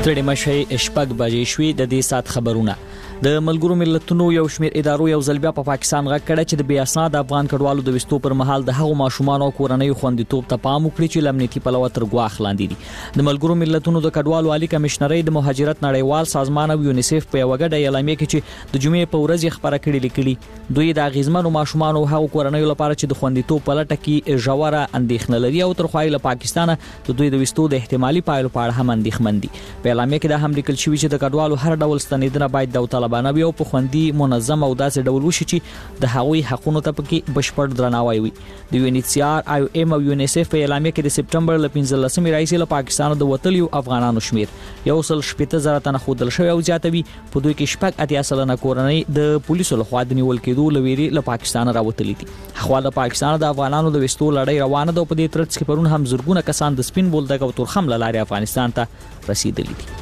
ستړي مشي شپږ بجې شوې د دې سات خبرونه. د ملګرو ملتونو یو شمېر ادارو یو ځل بیا په پاکستان غږ کړی چې د بې اسناده افغان کډوالو د وستو پر مهال د هغو ماشومان او کورنۍ خوندیتوب ته پام وکړي چې لمنیتي پلوه تر ګواښ لاندې دي. د ملګرو ملتونو د کډوالو عالی کمشنرۍ د مهاجرت نړیوال سازمان او یونیسف په یو غږ اعلامیه کې چې د جمعې په ورځ خبره کړې لیکلي دوی د غیزمنو ماشومان او هغو کورنۍ لپاره چې د خوندیتوب په لټه کې ژوره اندېښنه لري او تر خوایله پاکستان د دوی د وستو د احتمالي پایلو په اړه هم اندېښمن دي. په اعلامیه کې دا هم لیکل شوی چې د کډوالو هر ډول ستنیدنه باید داوطلبانه وي او په خوندي منظم او داسې ډول وشي چې د هغوی حقوقو ته پکې بشپړ درناوی وي. د UNHCR IOM او UNICEF په اعلامیه کې د سپټمبر ل 15 راځي له پاکستان د وتلیو افغانانو شمیر 170,000 تنه خودل شوی او زیاتوي په دوی کې شپږ اتیا سلنه کورنۍ د پولیسو لخوا د نیول کېدو لويري له پاکستان راوتلي دي. خواله پاکستان د افغانانو د وستو لړۍ روانه ده او په دې ترڅ کې پرون هم زرګونه کسان د سپین بولدک او تورخم لارې افغانستان ته رسیدلي دي.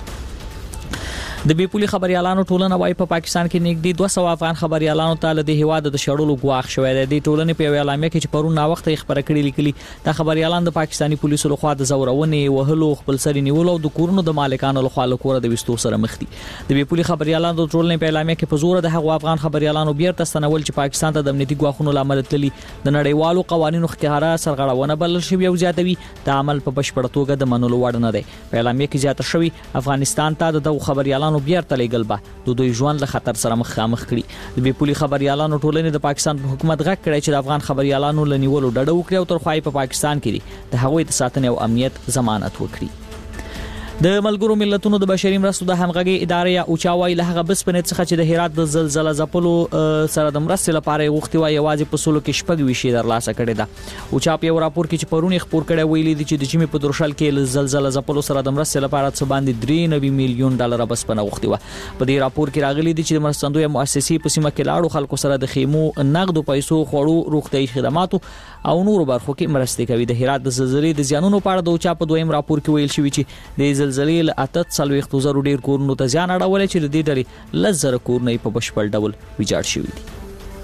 د بیپولي خبريالانو ټولنه وايي په پاکستان کې نږدې 200 افغان خبريالانو ته له هیواد د شړلو ګواښ شوی دی. د ټولنې په اعلامیه کې چې پرون نا وخت خبره کړې لیکلي د خبريالان د پاکستاني پولیسو لخوا د زورونې وهلو خپل سری نیولو او د کورونو د مالکانو لخوا له کوره د وستو سره مخ دي. د بیپولي خبريالانو د ټولنې په اعلامیه کې په زور د هغو افغان خبريالانو بیرته ستنول چې پاکستان ته د امنیتي ګواښونو لامل تللي د نړیوالو قوانینو ښکاره سرغړونه بلل شوی او زیاتوي د عمل په بشپړ توګه د منلو وړ نه دی. په اعلامیه کې زیاته شوی افغانستان ته د خبريالانو بیرته لېږل د دوی ژوند له خطر سره مخامخ کړي. د بیپولي خبريالانو ټولنې د پاکستان حکومت غږ کړی چې د افغان خبريالانو لنیولو ډډه وکړي او تر خوای په پاکستان کې د هغوی د ساتنې او امنیت ضمانت وکړي. د ملګرو ملتونو د بشري مرستو د همغږي ادارې اوچاوي له هغه بسپنې څخه چې د هرات د زلزلې ځپلو سره د مرستې لپاره غوښتي وای یوازې په سلو کې شپږ ویشي درلاسه کړي ده. اوچا په یو راپور کې چې پرونی خبر کړي ویلي دي چې د جمی په درشل کې زلزلې ځپلو سره د مرستې لپاره څه باندې 93 میلیون ډالر بسپنه غوښتي و. په دې راپور کې راغلي دي چې مرستندوی مؤسسې په سیمه کې لاړو خلکو سره د خیمو نقد پیسو خوړو روغتي خدماتو او نورو برخو کې مرستې کوي. د هرات د زلزلې د زیانونو په اړه د اوچا په دویم راپور کې ویل شوی چې د زلزلې له 840,000 ډیر کورونو ته زیان اړول چې د دې ډلې لزر کورنۍ په بشپړ ډول ویجاړ شوی دي.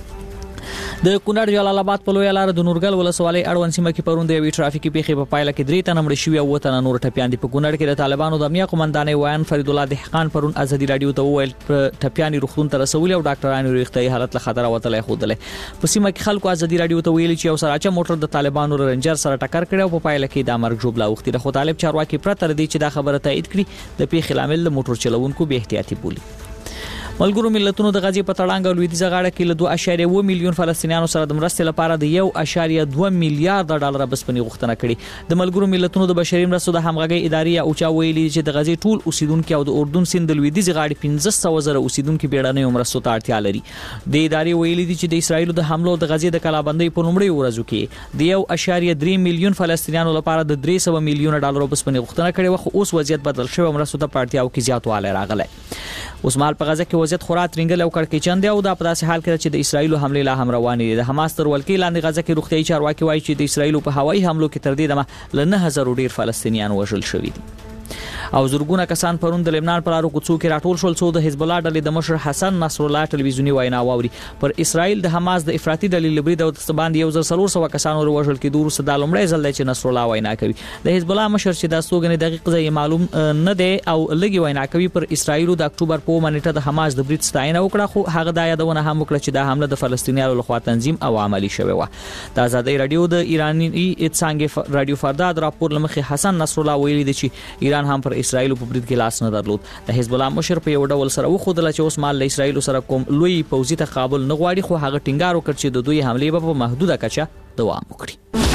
د کونړ جلال آباد په لوی لار د نورګل ولسوالۍ اړوند سیمه کې پرون د یوې ټرافیکي پیښې په پایله کې 3 تنه مړ شوي او 2 تنه نور ټپیان دي. په کونړ کې د طالبانو د امنیه قومندان ویان فرید الله دهقان پرون ازادي رادیو ته وویل ټپیان روغتون ته رسولي او ډاکټرانو روغتي حالت له خطر وتلې خودلې. په سیمه کې خلکو ازادي رادیو ته ویلي چې یو سراچه موټر د طالبانو رنجر سره ټکر کړ او په پایله کې د مرګ جوړه وختي. خو طالب چارواکي پرته ردی چې دا خبره تایید کړي د پیښې لامل موټر چلوونکو به احتیاطي بولي. ملګرو ملتونو د غزي په تړانګ او لویدیځ غاړه کې له 2.1 میلیون فلسطینیانو سره د مرستې لپاره د 1.2 میلیارډ ډالر بسپنې غوښتنه کړې. د ملګرو ملتونو د بشري مرستو د همغږي ادارې اوچا ویلي چې د غزي ټول اوسیدونکو او د اردن سیند د لویدیځ غاړې 15,000 اوسیدونکو بیړنۍ مرستو ته اړتیا لري. د ادارې ویلي دي چې د اسرایل د حملو د غزي د کلابندۍ په لومړۍ ورځو کې د 1.3 میلیون فلسطینیانو لپاره د 300 میلیون ډالر بسپنې غوښتنه کړې و. خو اوس وضعیت بدل شوی او مرستو ته اړتیاو کې زیاتوالی راغلی. اوس مال په غزه کې وضعیت خورا ترنګل او کړکېچن دی او دا په داسې حال کې چې د اسرایل حمله لا هم روانې دي. د حماس تر ولکې لاندې غزه کې روغتيایي چارواکي وایي چې د اسرایل په هوایي حملو کې تر دې دمه ل 9,000 ډیر فلسطینیان وژل شوي دي. او زرګونه کسان پرون د لبنان پر لارو کوڅو کې راټول شول څو د حزب الله ډلې د مشر حسن نصر الله ټلویزیونی وینا واوري. پر اسرایل د حماس د افراطي ډلې لبري د باندې 1,400 کسانو وژل کې دوه د لومړی ځل چې نصر الله وینا کوي. د حزب الله مشر چې د استوګنې دقیق ځای معلوم نه دی او لګي وینا کوي پر اسرایل د اکتوبر په منټه د حماس د بریټ ستاینه وکړه. خو هغه د یادونه هم وکړه چې د حمله د فلسطینیانو لخوا تنظیم او عملی شوی و. د آزادۍ رادیو د ایرانی څنګه رادیو فرداد راپور لمخې حسن نصر الله ویلي دی چې ایران هم پر اسرایل په بریټ کې لاس نه درلود. د حزب الله مشر په یو ډول سره وخدل چې اوس مال له اسرایل سره کوم لوی پوځي تقابل نه غواړي. خو هغه ټینګار وکړ چې د دوی حمله په محدوده کچه دوام وکړي.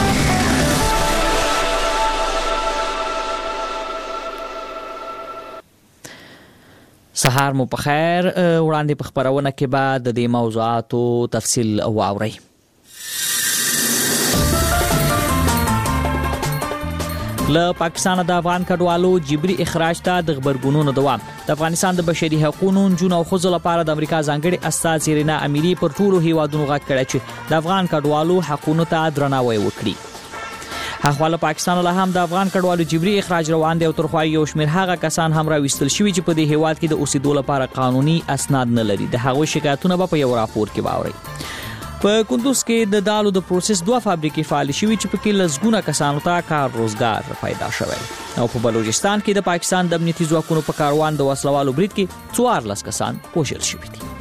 سهار مو په خیر. وړاندې په خبرونه کې بعد د دې موضوعاتو تفصیل واورئ. له پاکستان د افغان کډوالو جبري اخراج ته د خبرګونونو دوام. د افغانستان د بشري حقوقو جون او خزو لپاره د امریکا ځانګړي استاد سیرینا امیری پر ټولو هیوادونو غږ کړی چې د افغان کډوالو حقوقو ته درناوی وکړي. هغه پاکستان له هم د افغان کډوالو جبري اخراج روان دی او تر خو یو شمېر هغه کسان هم راوستل شوي چې په دې هیواد کې د اوسېدو لپاره قانوني اسناد نه لري. د هغو شکایتونه په یو راپور کې باوري. په کندوز کې د دالو د پروسس 2 فابریکې فعال شوي چې پکې لزګونه کسانو ته کار روزګار پیدا شوی او په بلوچستان کې د پاکستان د امنیتي ځواکونو په کاروان د وسلوالو برید کې 14 کسان وژل شوي دي.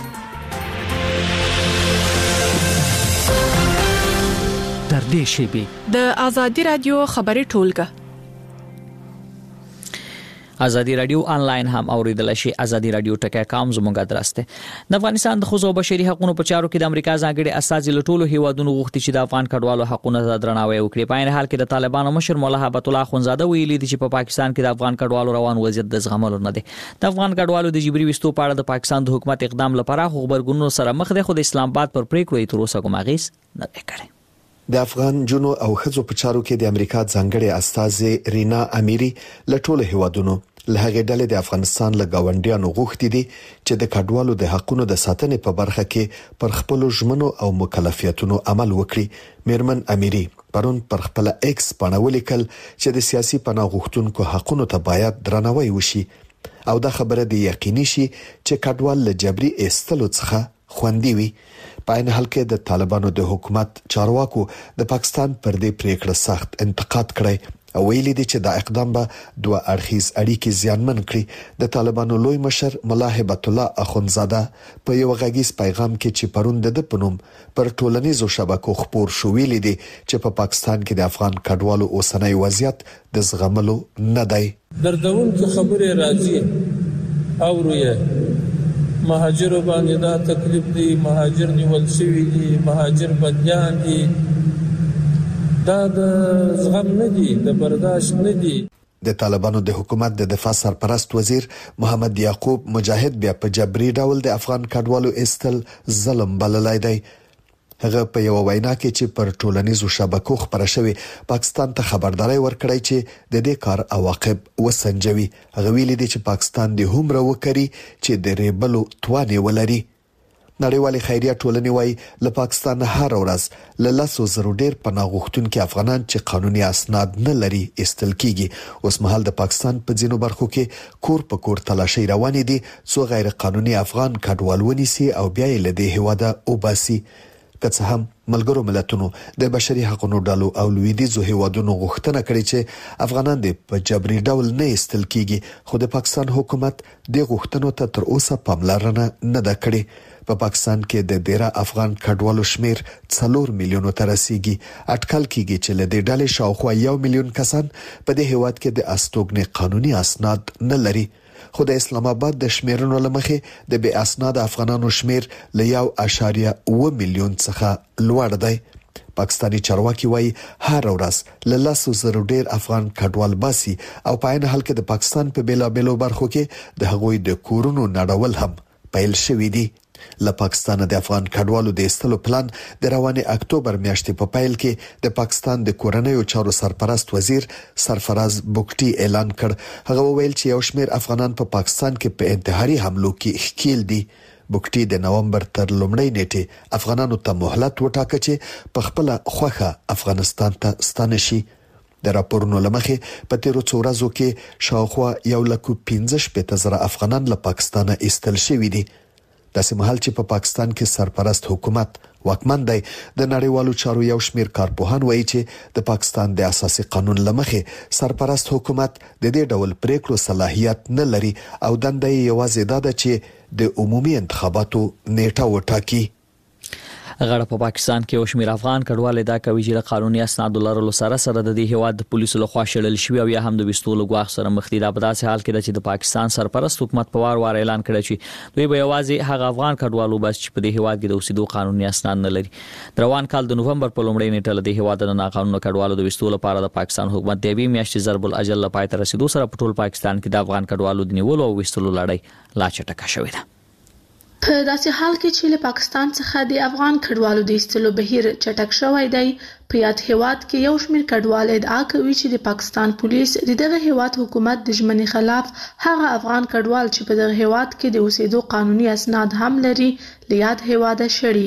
در دې شیبې د ازادي رادیو خبري ټولګه ازادي رادیو آنلاین هم اوریدل شي. ازادي رادیو ټکی.com زموږ ادرس دی. د افغانستان د ښځو او بشري حقوقو په چارو کې د امریکا ځانګړي استازي له ټولو هیوادونو غوښتي چې د افغان کډوالو حقوقو ته درناوی وکړي. په عین حال کې د طالبانو مشر مولا هبت الله اخونزاده ویلي دي چې په پاکستان کې د افغان کډوالو روان وضعیت د زغملو نه دی. د افغان کډوالو د جبري وستو په اړه د پاکستان د حکومت اقدام لپاره خبرګونونو سره مخ دی، خو د اسلام آباد پر پریکړو تر اوسه کوم اغیز نه کړی. د افغان جنو او خزو په چارو کې د امریکا ځانګړي استازي رینا امیری له ټولو هیوادونو له هغې ډلې د افغانستان له گاونډیانو غوښتي دي چې د کډوالو د حقوقو د ساتنې په برخه کې پر خپل ژمنو او مکلفیتونو عمل وکړي. میرمن امیری پرون پر خپل ایکس باندې ولیکل چې د سیاسي پناه غوښتونکو حقوقو ته باید درناوی وشي او دا خبره د یقیني شي چې کډوال له جبري ایستلو څخه خوندي وي. په عین حال کې د طالبانو د حکومت چارواکو د پاکستان پر دې پریکړه سخت انتقاد کړی او ویلي دي چې دا اقدام به دوه اړخیز اړیکې زیانمن کړي. د طالبانو لوی مشر مولا هبت الله اخونزاده په یو غږیز پیغام کې چې پرون د پنوم پر ټولنیزو شبکو خبر شو ویلي دي چې په پاکستان کې د افغان کډوالو اوسنۍ وضعیت د زغملو نه دی. دردون کې خبره راځي او رویه مهاجر باندې دا تکلیف دی، مهاجر نیول شوی دي، مهاجر بنديان دي، دا د زغم نه دي، د برداشت نه دي. د طالبانو د حکومت د دفاع سرپرست وزیر محمد یعقوب مجاهد بیا په جبري ډول د افغان کډوالو استل ظلم بللای دی. هغه په یو وینا کې چې پر ټولنیزو شبکو خبره شوی پاکستان ته خبرداري ورکړی چې د دې کار عواقب وسنجوي. هغه ویلي دي چې پاکستان د هومره وکړي چې د ریبلو توانې ولري. نړیوالې خیریه ټولنې وايي له پاکستان هر ورځ له 100,000 ډیر پناه غوښتونکي افغانان چې قانوني اسناد نه لري استل کیږي. اوس مهال د پاکستان په ځینو برخو کې کور په کور تلاشي روانې دي څو غیر قانوني افغان کډوال ونیسي او بیا یې له دې هواده وباسي. که څه هم ملګرو ملتونو د بشري حقوقو ډلو او لویدیځو هیوادونو غوښتنه کړې چې افغانان د په جبري ډول نه استل کیږي، خو د پاکستان حکومت د غوښتنو ته تر اوسه پاملرنه نه ده کړې. په پاکستان کې د ډیره افغان کډوالو شمیر 4 میلیونو ته رسیدي. اټکل کیږي چې له دې ډلې شاوخوا 1 میلیون کسان په دې هیواد کې د استوګنې قانوني اسناد نه لري. خو د اسلام آباد د شمیرونو لمخې د بې اسناد افغانانو شمیر له 1.7 میلیون څخه لوړ دی. پاکستاني چارواکي وايي هر ورځ له 100,000 ډیر افغان کډوال باسي او په عین حال کې د پاکستان په بیلابېلو برخو کې د هغوی د کورونو نړول هم پیل شوې دي. له پاکستان د افغان کډوالو د ایستلو پلان د روانې اکتوبر میاشتې په پیل کې د پاکستان د کورنیو چارو سرپرست وزیر سرفراز بوکټي اعلان کړ. هغه وویل چې یو شمېر افغانان په پاکستان کې په انتحاري حملو کې ښکیل دي. بوکټي د نومبر تر لومړۍ نیټې افغانانو ته مهلت وټاکه چې په خپل خوخه افغانستان ته ستانه شي. د راپورونو لمخې په تیرو څو ورځو کې شاوخوا 1,15,000 افغانان له پاکستانه ایستل شوي دي. داسې مهال چې په پاکستان کې سرپرست حکومت واکمن دی، د نړیوالو چارو یو شمېر کارپوهان وایي چې د پاکستان د اساسي قانون لمخې سرپرست حکومت د دې ډول پریکړو صلاحیت نه لري او دنده یې یوازې دا ده چې د عمومي انتخاباتو نیټه وټاکي. غړ په پاکستان کې او شمیر افغان کډوال دا کوي چې قانوني اسناد لرلو سره د دې هواد د پولیسو لخوا شړل شوی او یا هم د وستولو غواخ سره مخ دي. دا په داسې حال کې چې د پاکستان سرپرست حکومت په وار اعلان کړی چې دوی به یوازې هغه افغان کډوالو بس چې په دې هواد کې د اوسېدو قانوني اسناد نه لري. روان کال د نوومبر په لومړۍ نیټه د هواد د ناقانونه کډوالو د وستولو لپاره د پاکستان حکومت د 2 میاشتې ضرب الاجل لپاره تر رسیدو سره په ټول پاکستان کې د افغان کډوالو د نیولو او وستولو لړۍ لا چټکه شوې ده. په داسې حال کې چې له پاکستان څخه د افغان کډوالو د ایستلو بهیر چټک شوی دی، په یاد هیواد کې یو شمېر کډوال ادعا کوي چې د پاکستان پولیس د دغه هیواد حکومت د ژمنې خلاف هغه افغان کډوال چې په دغه هیواد کې د اوسېدو قانوني اسناد هم لري له یاد هیواده شړي.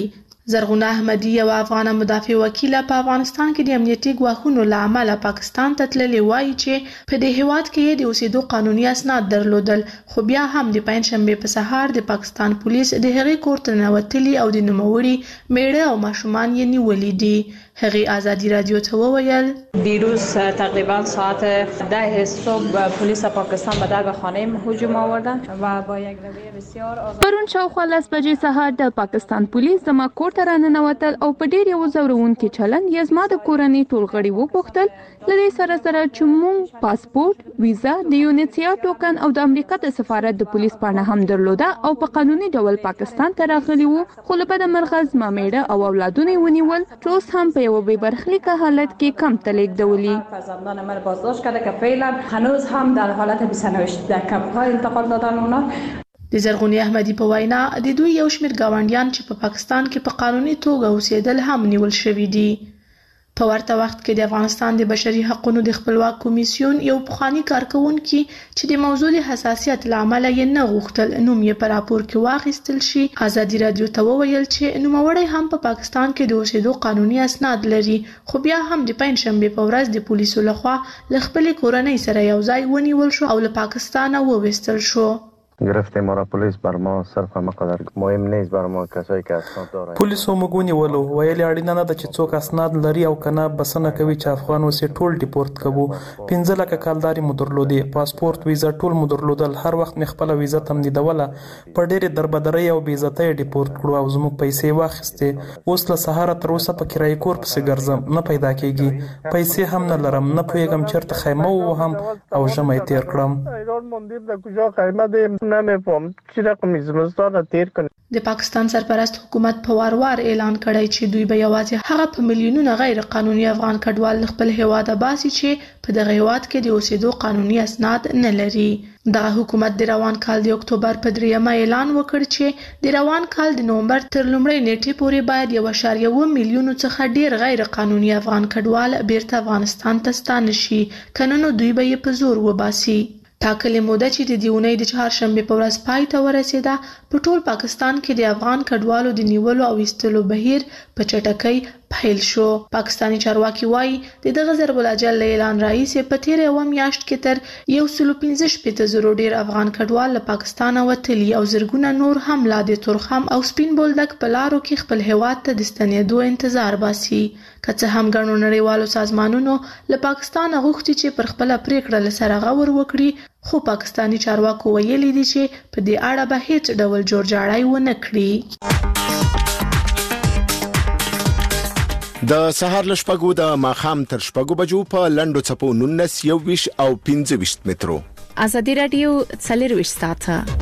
زرغونه احمدي یو افغان مدافع وکیله په افغانستان کې د امنیتي ګواښونو له امله پاکستان ته تللې وایي چې په دې هیواد کې د اوسېدو قانوني اسناد درلودل خو بیا هم د پنځشنبه په سهار د پاکستان پولیس د هغې کور ته ننوتلي او د نوموړي میړه او ماشومان یې نیولي دي. هغې ازادي رادیو ته وویل دیروز تقریبا ساعت 10 صبح پلیس پاکستان به در خانه هجوم آوردن و با یک رویه بسیار پرون شاوخوا 10 بجې سهار د پاکستان پولیس زما کور ته راننوتل او په ډېر یو ځورونکي چلند یې زما د کورنۍ ټول غړي وپوښتل له دې سره چې موږ پاسپورت ویزا د یونیسیا ټوکن او د امریکا د سفارت د پولیس پاڼه هم درلوده او په قانوني ډول پاکستان ته راغلي وو خو له بده مرغه زما میړه او اولادونه یې ونیول چې اوس هم په یو بې برخلیکه حالت کې کم ته لیږدولي. فرزندان من بازداشت کرده که فعلا هنوز هم در حالت بی‌سرنوشت در کمپ‌ها انتقال دادن اونا. د زرغونې احمدي په وینا د دوی یو شمېر ګاونډیان چې په پاکستان کې په قانوني توګه اوسېدل هم نیول شوي دي. په ورته وخت کې د افغانستان د بشري حقوقو د خپلواک کمیسیون یو پخوانی کارکونکي چې د موضوع د حساسیت له امله یې نه غوښتل نوم یې په راپور کې واخیستل شي ازادي رادیو ته وویل چې نوموړی هم په پاکستان کې د اوسېدو قانوني اسناد لري خو بیا هم د پنځشنبه په ورځ د پولیسو لخوا له خپلې کورنۍ سره یو ځای ونیول شو او له پاکستانه وویستل شو. گرفته ما را پلیس بر ما صرف همقدر مهم نیست بر ما کسایی که اسناد دارند. پولیسو موږ ونیولو ویل اړینه نه ده چې څوک اسناد لري او کنه بسنه کوي چې افغان وسې ټول ډیپورت کوو 15 لکه کالداري مو درلودې پاسپورت ویزا ټول مو درلودل هر وخت مې خپل ویزا تمدیدوله په ډېرې دربدرۍ او بې عزتۍ ډیپورت کړو او زموږ پیسې واخیستې اوس له سهاره تر اوسه په کرایي کور پسې ګرځم نه پیدا کېږي پیسې هم نه لرم نه پوهېږم چېرته خیمه ووهم او ژمی تېر کړم. د پاکستان سرپرست حکومت په وار اعلان کړی چې دوی به یوازې هغه په میلیونونو غیر قانوني افغان کډوال خپل هیواد باسي چې په دغه هیواد کې د اوسېدو قانوني اسناد نه لري. دغه حکومت د روان کال د اکتوبر په 3 اعلان وکړ چې د روان کال د نومبر تر لومړۍ نیټې پورې باید 1.1 میلیون څخه ډیر غیر قانوني افغان کډوال بیرته افغانستان ته ستانه شي کنه نو دوی به یې په زور وباسي. ټاکلې موده چې د دیونۍ د چهارشنبه په ورځ پای ته ورسېده په ټول پاکستان کې د افغان کډوالو د نیولو او ایستلو بهیر په چټکۍ پیل شو. پاکستانی چارواکي وایي د دغه ضرب الاجل اعلان راهیسې په تیره یوه میاشت کې تر 115,000 ډیر افغان کډوال له پاکستانه وتلي او زرګونه نور هم لا د تورخم او سپین بولدک په لارو کې خپل هیواد ته د ستنېدو انتظار باسي. که څه هم ګڼو نړیوالو سازمانونو له پاکستانه غوښتي چې پر خپله پریکړه له سره غور وکړي خو پاکستانی چارواکو ویلي دي چې په دې اړه به هیڅ ډول جوړجاړی ونه کړي. د سهار له شپږو د ماښام تر شپږو بجو په لنډو څپو 19 21 او 25 مترو. ازادي رادیو 24 ساعته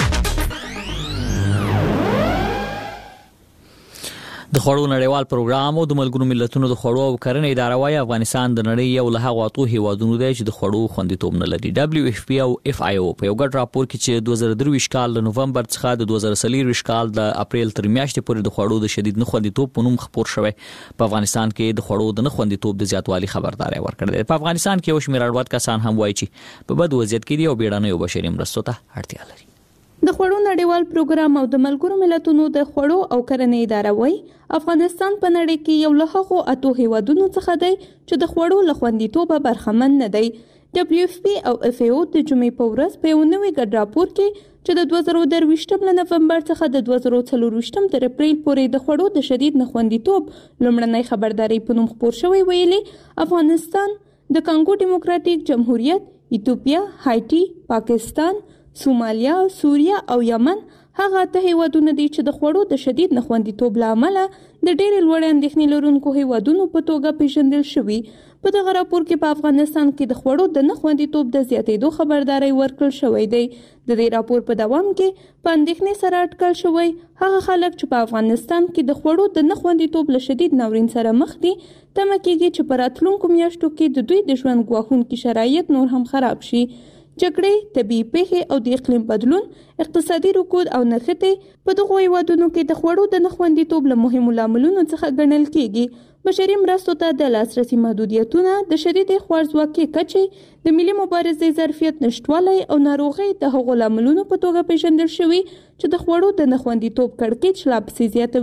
د خوړو نړیوال پروګرام او د ملګرو ملتونو د خوړو او کرنې اداره وايي افغانستان د نړۍ یو له هغو اتو هیوادونو دی چې د خوړو خوندیتوب نه لري. WFP او FAO په یو ګډ راپور کې چې 2023 کال د نوومبر څخه د 2023 کال د اپریل تر میاشتې پورې د خوړو د شدید نه خوندیتوب په نوم خبر شوی په افغانستان کې د خوړو د نه خوندیتوب د زیاتوالي خبرداري ورکړه. په افغانستان کې یو شمېر اړوند کسان هم وایي چې په بد وضعیت کې دي او بیړنیو بشري مرستو ته اړتیا لري. د خوړو نړیوال پروګرام او د ملګرو ملتونو د خوړو او کرنې اداره وايي افغانستان په نړۍ کې یو له هغو اتو هیوادونو څخه دی چې د خوړو له خوندیتوبه برخمن نه دی. WFP او FAO د جمعې په ورځ په یو نوي ګډ راپور کې چې د 2023 له نومبر څخه د 2024 تر اپریل پورې د خوړو د شدید نه خوندیتوب لومړنۍ خبرداري په نوم خپور شوی ویلي افغانستان د کانګو ډیموکراتیک جمهوریت، ایتوپیا، هایټي، پاکستان، سومالیا، سوریه او یمن هغه ته هیوادونه دي چې د خوړو د شدید نه خوندیتوب له امله د ډېرې لوړې اندېښنې لرونکو هیوادونو په توګه پیژندل شوي. په دغه راپور کې په افغانستان کې د خوړو د نه خوندیتوب د زیاتېدو خبرداری ورکړل شوی دی. د دې راپور په دوام کې په اندېښنې سره اټکل شوی هغه خلک چې په افغانستان کې د خوړو د نه خوندیتوب له شدید ناورین سره مخ دي تمه کېږي چې په راتلونکو میاشتو کې د دوی د ژوند ګواښونکي شرایط نور هم خراب شي. جګړې، طبیعي پیښې او د اقلیم بدلون، اقتصادي رکود او نښتې په دغو هیوادونو کې د خوړو د نه خوندیتوب له مهمو لاملونو څخه ګڼل کېږي. بشري مرستو ته د لاسرسي محدودیتونه، د شدیدې خوارځواکۍ کچې، د ملي مبارزې ظرفیت نشتوالی او ناروغۍ د هغو لاملونو په توګه پیژندل شوي چې د خوړو د نه خوندیتوب کړکېچ لا پسې زیاتوي.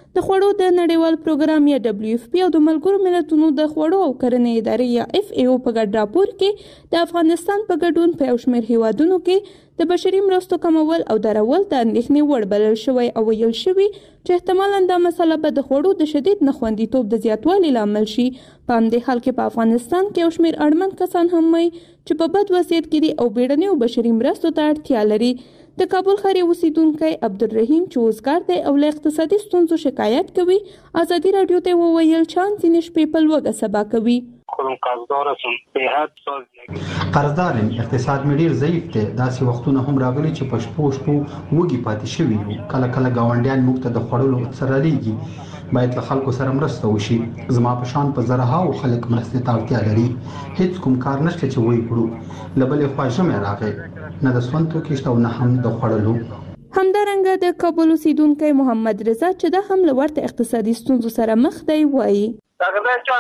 د خوړو د نړیوال پروګرام یا WFP او د ملګرو ملتونو د خوړو او کرنې ادارې یا FAO په ګډ راپور کې د افغانستان په ګډون په یو شمېر هیوادونو کې د بشري مرستو کمول او درول د اندېښنې وړ بلل شوی او ویل شوي چې احتمالاً دا مسله به د خوړو د شدید نخوندیتوب د زیاتوالي لامل شي. په همدې حال کې په افغانستان کې یو شمېر اړمن کسان هم وایي چې په بد وضعیت کې دي او بیړنیو بشري مرستو ته اړتیا لري. د کابل ښار اوسیدونکی عبدالرحیم چې وزګار دی او له اقتصادي ستونزو شکایت کوي ازادي راډیو ته وویل چې ځینې شپې په لوږه سبا کوي. قرضدار اقتصاد مې ډیر ضعیف دی. داسې وختونه هم راغلي چې په شپو وږي پاتې شوي یو. کله کله ګاونډیان موږ ته د خوړلو سره لیږي. باید له خلکو سره مرسته وشي. زما په شان په زرهاو خلک مرستې ته اړتیا لري. هیڅ کوم کار نشته چې وایي کړو. له بلې خوا ژمی راغی، نه د سون توکي شته او نه هم د خوړلو. همدارنګه د کابل اوسیدونکی محمد رضا چې د هم له ورته اقتصادي ستونزو سره مخ دی وایي د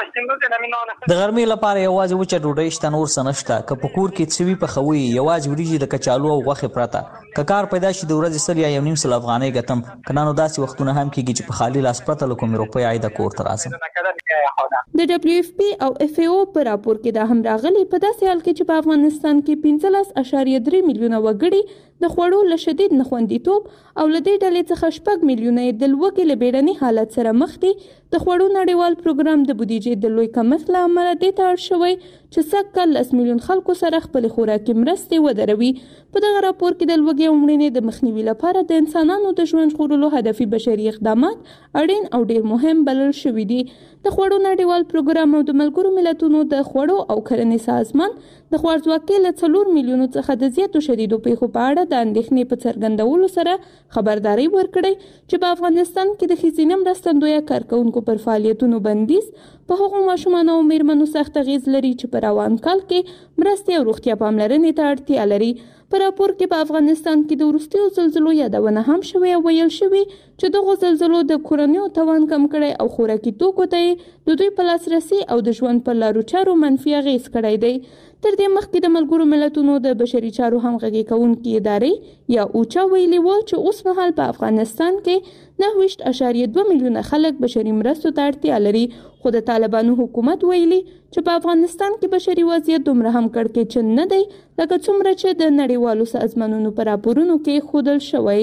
غرمې لپاره یوازې وچه ډوډۍ شته، نور څه نشته. که په کور کې څه وي پخوي، یوازې وریجې د کچالو او غوښې پرته. که کار پیدا شي د ورځې 100 یا 1.5 افغانۍ ګټم. که نه نو داسې وختونه هم کېږي چې په خالي لاس پرته له کومې روپۍ عاید کور ته راسم. د WFP او FAO په راپور کې دا هم راغلي په داسې حال کې چې په افغانستان کې 15.3 میلیونه وګړي د خوړو له شدید نخوندیتوب او له دې ډلې څخه 6 میلیونه د لوږې له بیړني حالت سره مخ دي. د خوړو نړیوال پروګرام د بودیجې د لوی کمښت له امله دې ته اړ شوی چې سږ 10 میلیون خلکو سره خپل خوراکي مرستې ودروي. په دغه راپور کې د لوږې او مړینې د مخنیوي لپاره د انسانانو د ژوند ژغورلو هدفي بشري اقدامات اړین او ډیر مهم بلل شوي دي. د خوړو نړیوال پروګرام او د ملګرو ملتونو د خوړو او کرنې سازمان د خوارځواکۍ له 4 میلیونو څخه د زیاتو شدیدو پیښو په اړه د اندېښنې په څرګندولو سره خبرداري ورکړې چې په افغانستان کې د ښځینه مرستندویه کارکوونکو پر فعالیتونو بندیز په هغو ماشومانو او میرمنو سخت اغیز لري چې په روان کال کې مرستې او روغتیا پاملرنې ته اړتیا لري. په راپور کې په افغانستان کې د وروستیو زلزلو یادونه هم شوې او ویل شوي چې دغو زلزلو د کورنیو توان کم کړی او خوراکي توکو ته د دوی په لاسرسي او د ژوند پر لارو چارو منفي اغیز کړی دی. تر دې مخکې د ملګرو ملتونو د بشري چارو همغږي کوونکې ادارې یا اوچا ویلي و چې اوس مهال په افغانستان کې 9.2 میلیونه خلک بشري مرستو ته اړتیا لري. خو د طالبانو حکومت ویلي چې په افغانستان کې بشري وضعیت دومره هم کړکېچن نه دی لکه څومره چې د نړیوالو سازمانونو په راپورونو کې ښودل شوی.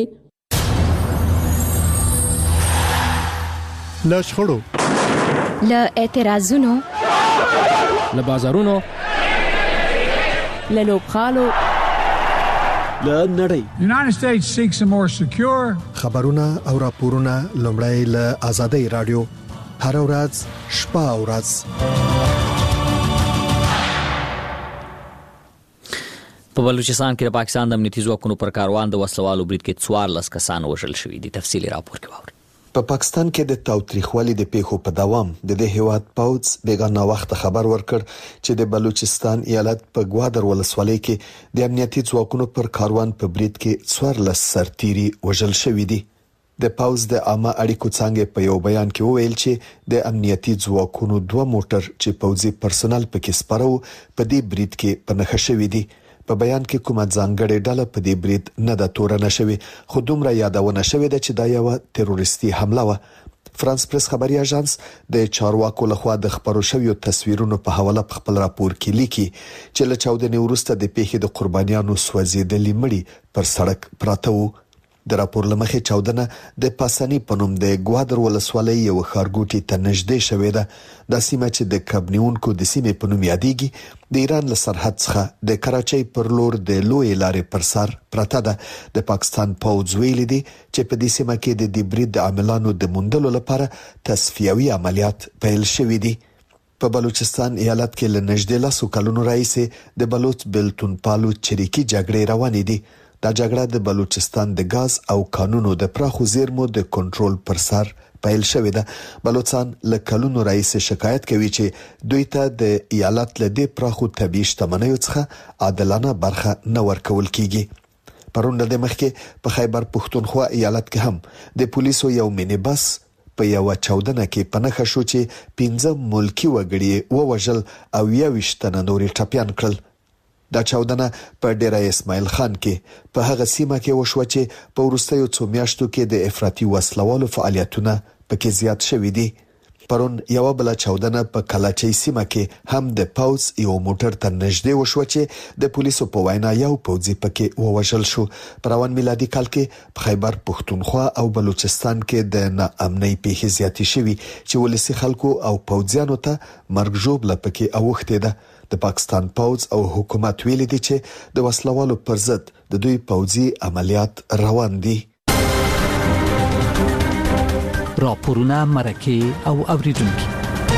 له شخړو، له اعتراضونو، له بازارونو، له لوبغالو، له نړۍ. United States seeks a more secure. خبرونه او راپورونه لومړی له آزادۍ رادیو هر ورځ شپه او ورځ. په بلوچستان کې د پاکستان د امنیتي ځواکونو پر کاروان د وسلوالو برید کې 14 کسان وژل شوي دي. تفصیلي راپور کې واورئ. په پاکستان کې د تاوتریخوالي د پیښو په دوام د دې هیواد پوځ بیګانه وخت خبر ورکړ چې د بلوچستان ایالت په ګوادر ولسوالۍ کې د امنیتي ځواکونو پر کاروان په برید کې 14 سرتیري وژل شوي دي. د پوځ د عامه اړیکو څنګه په یو بیان کې وویل چې د امنیتي ځواکونو 2 موټر چې پوځي پرسنل پکې سپارو په دې برید کې پنهخه شوي دي. په بیان کې کومه ځانګړې ډله په دې برید نه د تورنه شوی، خو دومره یادونه شوې ده چې دا یو تروریستي حمله و. فرانس پریس خبري اژانس د چارواکو لخوا د خبرو شویو تصویرونو په حواله په خپل راپور کې لیکي چې له 14 وروسته د پیښې د قربانیانو سوځېدلي مړي پر سړک پراته وو. د راپور لمخې چاودنه د پاسانی په نوم د ګوادر ولسوالۍ یو ښارګوټي ته نږدې شوې ده. د سیمه چې د کبنیونکو د سیمې په نوم یادېږي د ایران له سرحد څخه د کراچۍ پر لور د لوی لارې پر سر پراته ده. د پاکستان پوځ ویلي دي چې په دې سیمه کې د دې برید د عاملانو د موندلو لپاره تصفیوي عملیات پیل شوي دي. په بلوچستان ایالت کې له نږدې 10 کلونو راهیسې د بلوچ بلتون پالو چریکي جګړې روانې دي. دا جګړه د بلوچستان د غاز او کانونو د پراخو زیرمو د کنټرول پر سر پیل شوې ده. بلوچستان له کلونو راهیسې شکایت کوي چې دوی ته د ایالت له دې پراخو طبيعي شتمنیو څخه عادلانه برخه نه ورکول کیږي. پرون د مخکې په خیبر پښتونخوا ایالت کې هم د پولیسو یو مینی بس په یو چاودنه کې پنهخه شو چې 15 ملکی وګړي ووژل او 21 تنه نورې ټپيان کړل. دا چاودنه په ډیره اسماعیل خان کې په هغه سیمه کې وشو چې په وروستیو 2 میاشتو کې د افراطي وسلوالو فعالیتونه پکې زیات شوي دي. پرون یو بل چاودنه په کلاچۍ سیمه کې هم د پوز یو موټر ته نږدې وشو چې د پولیسو په وینا یو پوځي پکې ووژل شو. په روان میلادي کال کې په خیبر پښتونخوا او بلوچستان کې د ناامنۍ پیښې زیاتې شوي چې ولسی خلکو او پوځیانو ته مرګ ژوبله پکې اوښتې ده. د پاکستان پوځ او حکومت ویلي دي چې د وسلوالو پر ضد د دوی پوځي عملیات روان دي. راپورونه مرکه او اوریدونکو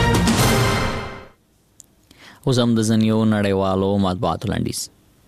وزم د زنیو نړیوالو مطبوعاتو لاندیز.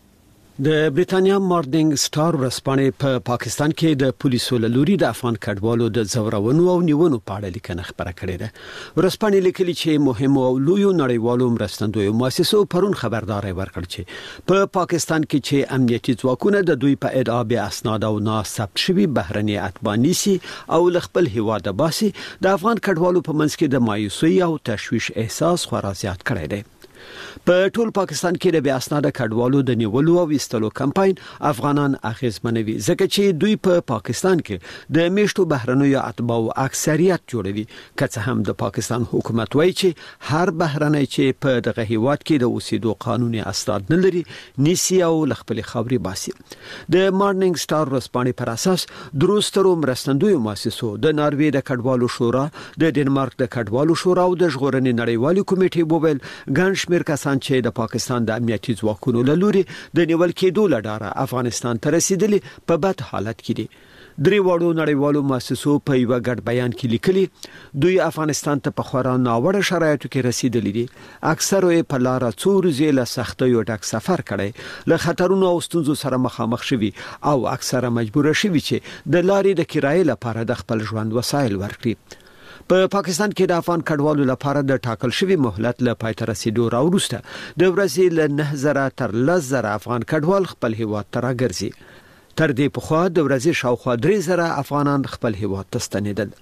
د بریتانیا مارنینګ سټار ورځپاڼې په پاکستان کې د پولیسو له لوري د افغان کډوالو د زورونو او نیونو په اړه لیکنه خبره کړې ده. ورځپاڼې لیکلي چې مهمو او لویو نړیوالو مرستندویو مؤسسو پرون خبرداري ورکړه چې په پاکستان کې چې امنیتي ځواکونه د دوی په ادعا به اسناد او ناثبت شوي بهرني اتبانيسي او خپل هیواد باسي د افغان کډوالو په منځ کې د مایوسۍ او تشویش احساس خورا زیات کړی دی. په ټول پاکستان کې د بیا اسناد کډوالو د نیولو او وستلو کمپاین افغانان اغیزمنوي ځکه چې دوی په پاکستان کې د میشتو بهرنیو اتباعو اکثریت جوړوي. که څه هم د پاکستان حکومت وایي چې هر بهرنی چې په دغه هیواد کې د اوسېدو قانوني اسناد نه لري نیسي او خپل خبري باسي. د مارنینګ سټار ورځپاڼې پر اساس دروسترو مرستندویو مؤسسو د ناروې د کډوالو شورا، د ډنمارک د کډوالو شورا او د ژغورنې نړیوالې کمیټې وویل ګڼ شمېر کسان چې د پاکستان د امنیتي ځواکونو له لوري د نیول کېدو لپاره افغانستان ته رسیدلي په بد حالت کې دي. درې وړو نړیوالو مؤسسو په یو ګډ بیان کې لیکلي دوی افغانستان ته په خورا ناوړه شرایطو کې رسیدلي دي. اکثره یې په لار څو ورځې له سختیو ډک سفر کړي، له خطرونو او ستونزو سره مخامخ شوي او اکثره مجبور شوي چې د لارې د کرایې لپاره د خپل ژوند وسایل ورکړي. په پاکستان کې د افغان کډوالو لپاره د ټاکل شوی مهلت له پای ته رسیدو راوروسته د ورځې له 9000 تر 10000 افغان کډوال خپل هیواد ته راګرځي. تر دې پخوا د ورځې شاوخوا 3000 افغانان خپل هیواد ته ستنېدل.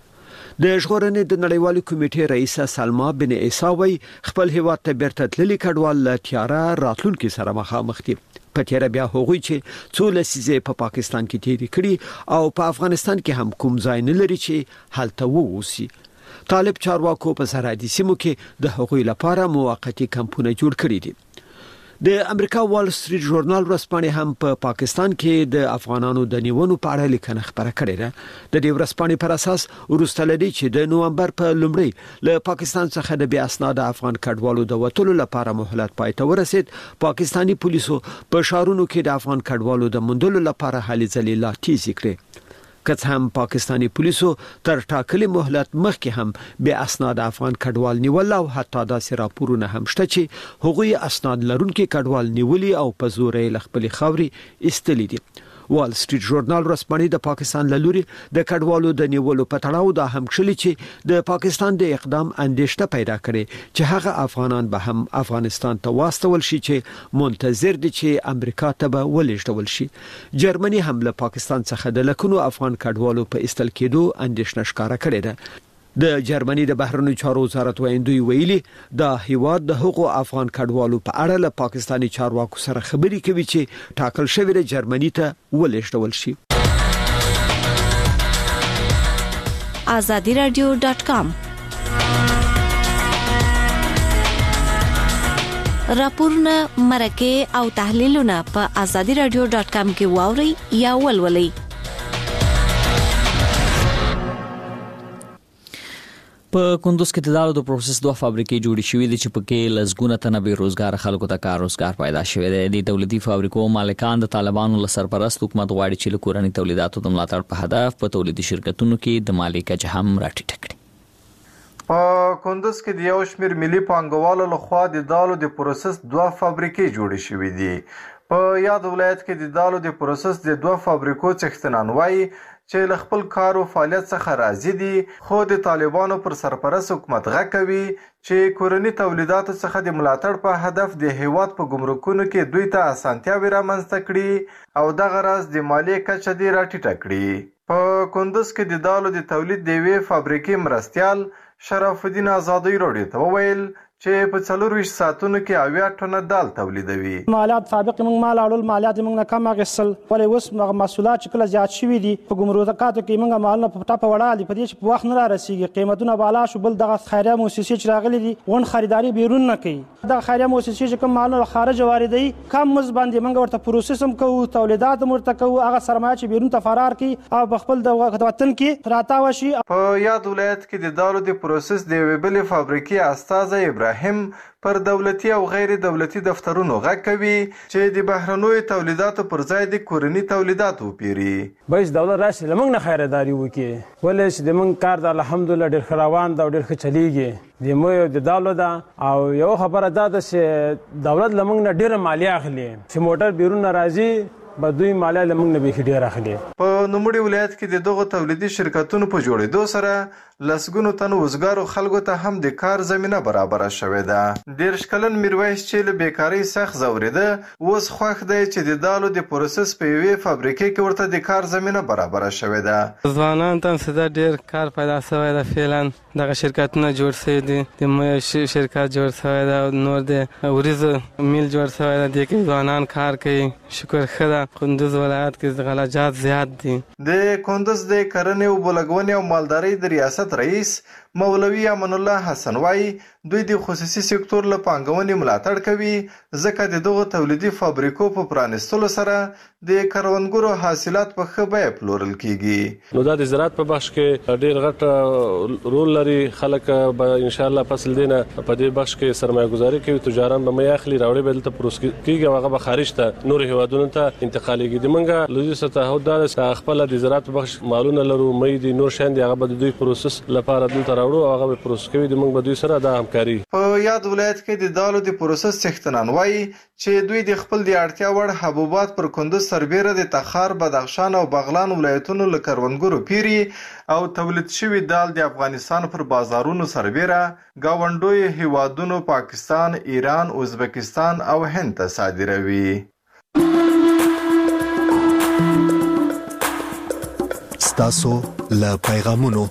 د ژغورنې د نړیوالې کمیټې رئیسه سلما بن عیساوی خپل هیواد ته بیرته تللي کډوال له تیاره راتلونکو سره مخامخ دي. په تیاره بیا هغوی چې څو لسیزې په پاکستان کې تیری کړي او په افغانستان کې هم کوم ځای نه لري چې هلته ووسی. طالب چارواکو په سرحدي سیمو کې د هغوی لپاره موقتی کمپونه جوړ کړي دي. د امریکا وال سټریټ ژورنال ورځپاڼې هم په پاکستان کې د افغانانو د نیونو په اړه لیکنه خبره کړې ده. د دې ورځپاڼې پر اساس وروسته لدی چې د نومبر په لومړۍ له پاکستان څخه د بیا اسناد افغان کډوالو د وټلو لپاره مهلت پای ته ورسید، پاکستانی پولیسو په شهرونو کې د افغان کډوالو د موندلو لپاره هلې ځلې لا تیزې کړې. که څه هم پاکستانی پولیسو تر ټاکلي مهلت مخکې هم بیا اسناد افغان کډوال نیول او حتی داسې راپورونه هم شته چې هغوی اسناد لرونکي کډوال نیولي او په زور یې خپل خاوري استلي دي. وال سټریټ ژورنال ورځپاڼې د پاکستان له لوري د کډوالو د نیولو په تړاو دا هم کړي چې د پاکستان د اقدام اندېښنه پیدا کړي چې هغه افغانان به هم افغانستان ته واستول شي چې منتظر دي چې امریکا ته به ولېږدول شي. جرمني هم له پاکستان څخه د لکونو افغان کډوالو په استل کېدو اندېښنه ښکاره کړې ده. د جرمني د بهرنیو چارو وزارت ویندوی ویلي دا هیواد د حقوق افغان کډوالو په اړه له پاکستانی چارواکو سره خبري کوي چې ټاکل شوی د جرمني ته ولېږدول شي. azadiradio.com راپورونه مرکه او تحلیلونه په azadiradio.com کې واوري یا ولولئ. په کندوز کې د دالو د پروسس 2 فابریکې جوړې شوې دي چې پکې لزګونه تنه به روزګار خلکو ته کار روزګار پیدا شوی دی. د دولتي فابریکو مالکان د طالبانو له سرپرست حکومت غواړي چې له کورنۍ تولیداتو د ملاتړ په هدف په تولیدي شرکتونو کې د مالک جهم راټیټ کړي. په کندوز کې د یو شمېر ملي پانګوالو لخوا د دالو د پروسس 2 فابریکې جوړې شوې دي. په یاد ولایت کې د دالو د پروسس د 2 فابریکو څښتنان وایي چې له خپل کار او فعالیت څخه راضي دي، خو د طالبانو پر سرپرست حکومت غږ کوي چې کورني تولیداتو څخه د ملاتړ په هدف د هیواد په ګمرکونو کې دوی ته اسانتیاوې رامنځته کړي او دغه راز د مالیې کچه دې راټیټه کړي. په کندوز کې د دالو د تولید د یوې فابریکې مرستیال شرف الدین آزادی راډیو ته وویل چې په 24 ساعتونو کې 80 ټنه دال تولیدوي. مالیات سابق موږ مال اړول مالیات موږ نه کم اخیستل ولې اوس محصولات چې کله زیات شوي دي په ګمرکاتو کې موږ مالونه په ټاپه وړال دي په دې چې په وخت نه را رسیږي قیمتونه بالا شو. بل دغه خیریه مؤسسې چې راغلي دي ون خریداري بیرون نه کوي. دغه خیریه مؤسسې چې کوم مالونه خارج واردوي کم مزد باندې موږ ورته پروسس هم کوو تولیدات هم ورته کوو هغه سرمایه چې بیرون ته فرار کوي او په خپل د وطن کې راتاو شي. په یاد ولایت کې د دالو د پروسس د یوې بلې فابریکې استازی ابراهیم پر دولتي او غیر دولتي دفترونو غږ کوي چې د بهرنیو تولیداتو پر ځای د کورني تولیداتو وپیري. باید دولت راشي لمنګ نه خیراداري وکړي ولې چې د من کار د الحمدلله ډېر ښه روان ده او ډېر ښه چلیږي. د مو د دالو ده او یو خبره دا ده چې دولت لمنګ نه ډېره مالیه اخلي چې موټر بیرون نه راځي به دوی مالیه لمنګ نه بیخي ډېر اخلي. په نوموړي ولایت کې د دغو تولیدي شرکتونو په جوړېدو سره لسګونو تنو وزګارو خلکو ته هم د کار زمینه برابره شوې ده. 13 کلن میرویس چې له بیکارۍ سخت ځورېده اوس خوښ دی چې د دالو د پروسس په یوې فابریکې کې ورته د کار زمینه برابره شوې ده. ځوانان ته هم ډېر کار پیدا شوی ده. فعلا دغه شرکتونه جوړ شوي دي. د مې شرکت جوړ شوی ده نور د وریځو میل جوړ شوی ده دې کې ځوانان کار کوي. شکر ښه ده. کندوز ولایت کې غلاجات زیات دي. د کندوز د کرنې او بلګونې او مالدارۍ د ریاست رئیس مولوي امان الله حسن وایي دوی د خصوصي سکتور له پانګونې ملاتړ کوي ځکه د دغو تولیدي فابریکو په پرانیستلو سره د کروندګرو حاصلات په ښه بیه پلورل کیږي. نو دا د زراعت په بخش کې ډېر غټ رول لري. خلک به ان شاء الله فصل دینه په دې بخش کې سرمایه گذاري کوي. تجاران به مې اخلي راوړي به دلته پروسس کیږي او هغه به خارج ته نور هیوادونو ته انتقالېږي. د منګه لوی ستهود دا خپل د زراعت په بخش مالونه لرو مې دي نور شاندي هغه به دوی پروسس لپاره دلته راوړو او هغه به پروسس کوي. د منګه به دوی سره د همکاري په یاد ولایت کې د دالو د پروسس څښتنان وایي چې دوی د خپل د اړتیا وړ حبوبات پر کندوز سربیره د تخار بدخشان او بغلان ولایتونو له کروندګرو پیري او تولید شوی دال د افغانستان پر بازارونو سربیره ګاونډیو هیوادونو پاکستان ایران ازبکستان او هند ته صادروي. ستاسو له پیغامونو.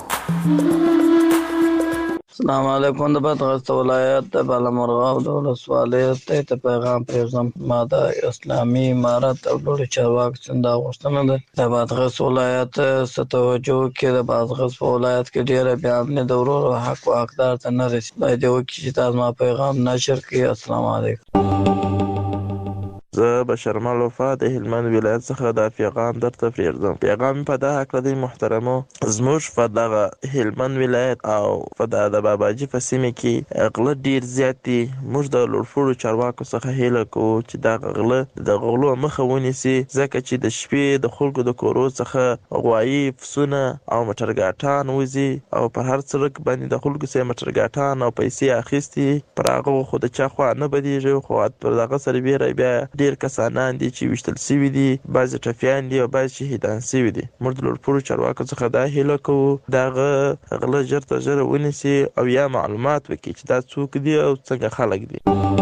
السلام علیکم. د بدغست ولایت د بالامرغاب د ولسوالۍ ته پیغام پرېږدم. ما د اسلامي امارت او لوړو چارواکو څخه غوښتنه ده د بدغست ولایت څخه توجه وکړي. د بدغست په ولایت کې ډېره بې امني د ورور حق او حقدار ته نه رسي. باید وکړي چې تاسو ما پیغام نشر کړي. السلام علیکم. زه بشرمل وفا د هلمند ولایت څخه دا پیغام درته پرېږدم. پیغام په دا هکله دی محترمو زموږ په دغه هلمند ولایت او په د باباجي په سیمه کې غله ډېر زیات دي. موږ د لوړپوړو چارواکو څخه هیله کوو چې دغه غله د غلو مخه ونیسي ځکه چې د شپې د خلکو د کورو څخه غوایي پسونه او موټرګاټان وځي او پر هر سړک باندې د خلکو څخه موټرګاټان او پیسې اخیستي. پر هغه خو د چا خوا نه بدیږي خو پر دغه سربیره بیا ډېر کسانان دي چې وشتل شوي دي بعضې ټپیان دي او بعضې شهیدان شوي دي. موږ د لوړپوړو چارواکو څخه دا هیله کوو دغه غله ژر تر ژره ونیسي او یا معلومات وکړي چې دا څوک دي او څنګه خلک دي.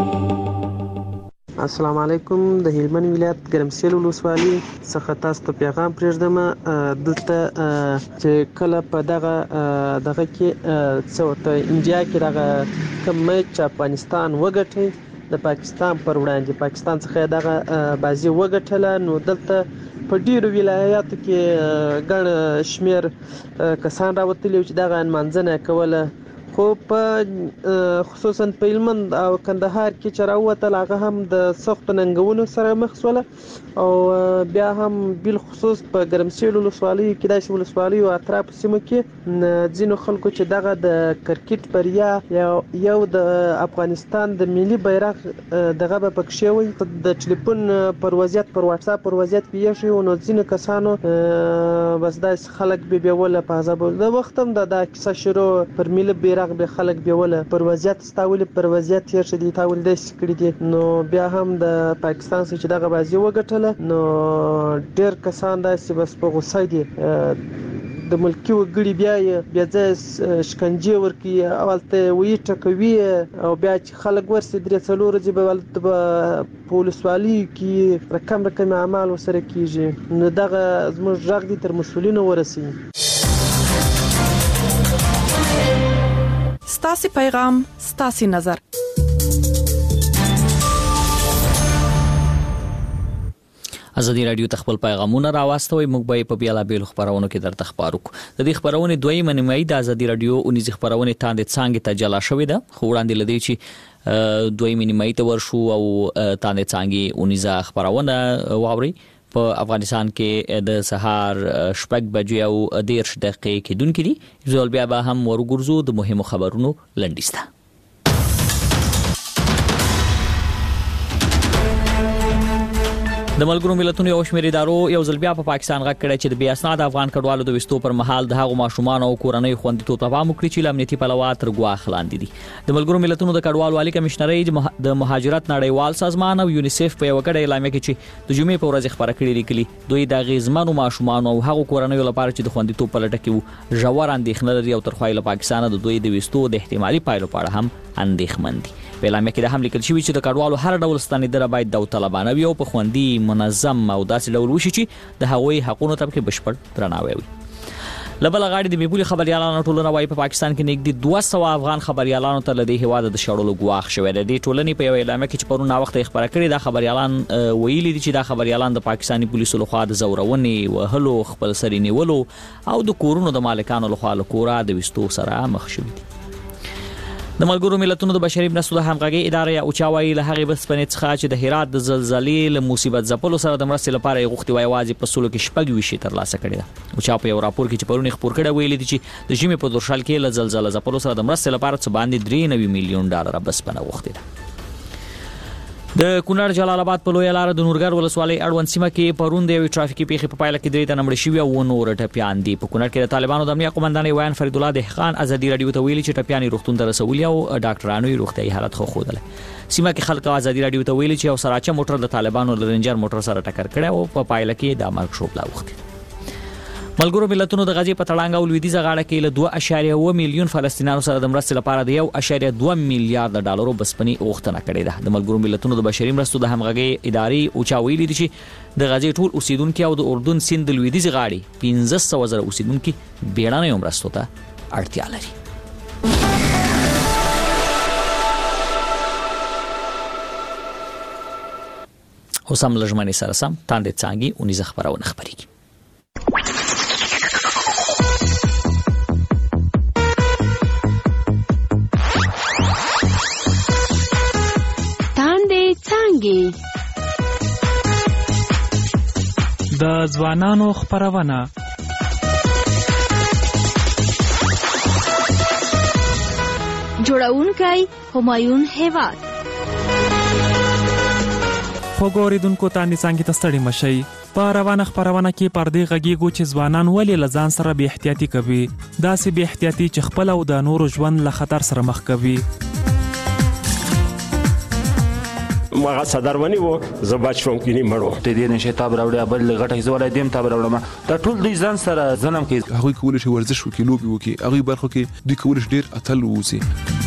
السلام علیکم. د هلمند ولایت ګرمسیل ولسوالۍ څخه تاسو ته پیغام پرېږدم. دلته چې کله په دغه کې څه ورته انډیا کې دغه کوم میچ افغانستان وګټي د پاکستان پر وړاندې پاکستان څخه دغه بازي وګټله نو دلته په ډیرو ولایاتو کې ګڼ شمیر کسان راوتلي چې دغه نمانځنه کوله خو په خصوصا په هلمند او کندهار کې چې راووتل هغه هم د سختو ننګونو سره مخ شول او بیا هم بالخصوص په ګرمسیل ولسوالۍ کې داسې ولسوالۍ او اطرافو سیمو کې ځینو خلکو چې دغه د کرکټ بریا یو د افغانستان د ملي بیرغ دغه به پکښې وي د ټلیفون پر وضعیت پر واتساپ پر وضعیت پیښ شي نو ځینو کسانو بس داسې خلک به بیوله په عذاب د وخت هم دا کیسه شروع پر ملي بیرغ به خلک بیوله پر وضعیت ستاولي پر وضعیت تیر شدي تاول داسې کړي دي نو بیا هم د پاکستان څخه چې دغه بازي وګټله نو ډېر کسان داسې بس په غوسه دي د ملکي وګړي بیا ځای شکنجې ورکوي اولته ویې ټکوي او بیا چې خلک ورسي 3-4 ورځې به په ولسوالۍ کې رقم اعمال ورسره کېږي نو دغه زموږ غږ دي تر مسؤلینو ورسوي. ستاسو پیغام ستاسو نظر. ازادي رادیو تخپل پیغامونه راوستوي. موږ به په بیاله بیل خبرونو کې درته خبرو کوو. د دې خبرونه دویمه نیمه د ازادي رادیو اونیز خبرونه تاند څنګه ته جلا شوې ده. خو وړاندې لدی چې دویمه نیمه ته ورشو او تاند څنګه اونیز خبرونه واوري. په افغانستان کې د سهار شپږ بجې او 10 دقیقې کې دونکې دي. زول بیا به هم ورګرځو د مهمو خبرونو لنډیسته. د ملګرو ملتونو یو شمېر ادارو یو ځل بیا په پاکستان غږ کړی چې د بې اسناد افغان کډوالو د وستو پر مهال د هغو ماشومان او کورنۍ خوندیتوب ته پام وکړي چې امنیتي پلوه تر ګواښ لاندې دي. د ملګرو ملتونو د کډوالو عالی کمشنرۍ د مهاجرت نړیوال سازمان او یونیسف په یو ګډه اعلامیه کې چې د جمعې په ورځ خبره کړې لیکلي دوی د غیزمنو ماشومان او هغو کورنۍ لپاره چې د خوندیتوب په لټه کې ژور اندېښنه لري او تر خوایله پاکستان د دوی د وستو د احتمالي پایلو په اړه هم اندېښمن دي. په اعلامیه کې د هم لیکل شوی چې د کډوالو هر ډول ستنېدنه باید داوطلبانه وي او په خوندي منظم او داسې ډول وشي چې د هغوی حقوقو ته کې بشپړ درناوی وي. لبل غاړي د بیپولي خبريالانو ټولنه وايي په پاکستان کې نږدې 200 افغان خبريالانو ته لدی هواده د شړلو ګواښ شوی دی. د ټولنې په یو اعلامیه کې چې پرون وخت خبره کړې دا خبريالان ویلي دي چې دا خبريالان د پاکستاني پولیسو لخوا د زورونې وهلو خپل سري نیولو او د کورونو د مالکانو لخوا له کورا د وستو سره مخ شوي دي. د ملګرو ملتونو د بشري مرستو د همغږي ادارې او چاوي له هغه بسپنې څخه چې د هرات د زلزلې له مصیبت ځپلو سره د مرستې لپاره غوښتي وایي په سلو کې شپږ ویشي تر لاسه کړی ده. او چا په یو راپور کې چې پرونی خبر کړه ویلي دي چې د جیمې په دورشل کې له زلزلې ځپلو سره د مرستې لپاره څه باندې 93 میلیون ډالر بسپنه غوښتي ده. د کونړ جلال آباد په لوی لار د نورګر ولسوالۍ اړوند سیمه کې پرون د یو ټرافیکي پیښې په پایله کې درې تنه مړ شوي او نور ټپیان دي. په کونړ کې د طالبانو د امنیت قومندان ویان فرید الله دهقان ازادي رادیو ته ویلي چې ټپیان روغتون ته رسولي او ډاکټرانو یې روغتیاي حالت خو خوده. سیمه کې خلک ازادي رادیو ته ویلي چې یو سراچه موټر د طالبانو له رنجر موټر سره ټکر کړی او په پایله کې د مرګ شوب لا وخت. ملګرو ملتونو د غزې په تړانګ او لویدیزه غاړه کې له 2.1 میلیون فلسطینیانو سره د مرستې لپاره د 1.2 میلیارډ ډالرو بسپنې غوښتنه کړې ده. د ملګرو ملتونو د بشري مرستو د همغږي ادارې او چا ویلي دي چې د غزې ټول اوسیدونکو او د اردن سیند د لویدیزه غاړې 1500 اوسیدونکو بیړنۍ مرستو ته اړتیا لري. اوسم لجمنې سره سم تاند څنګه اونیزه خبرونه خبرېږي. د ځوانانو خبرونه جوړونکی همایون هیواد خو ګوریدونکو تاندې څنګه تستړي مشي په روانه خبرونه کې پردې غږیږي چې ځوانان ولې لزان سره به احتیاطي کوي داسې به احتیاطي چې خپل او د نورو ژوند له خطر سره مخ کوي. ما صدرونی وو زباچ فهم کینی مړو ته دې نشه تاب راوړې بل غټه زولای دیم تاب راوړم دا ټول دوی ځان سره ظلم کوي. هغه کول شي ورزش وکي لوبي وکي هغه برخو کې دوی کول شي ډیر اتل ووسی.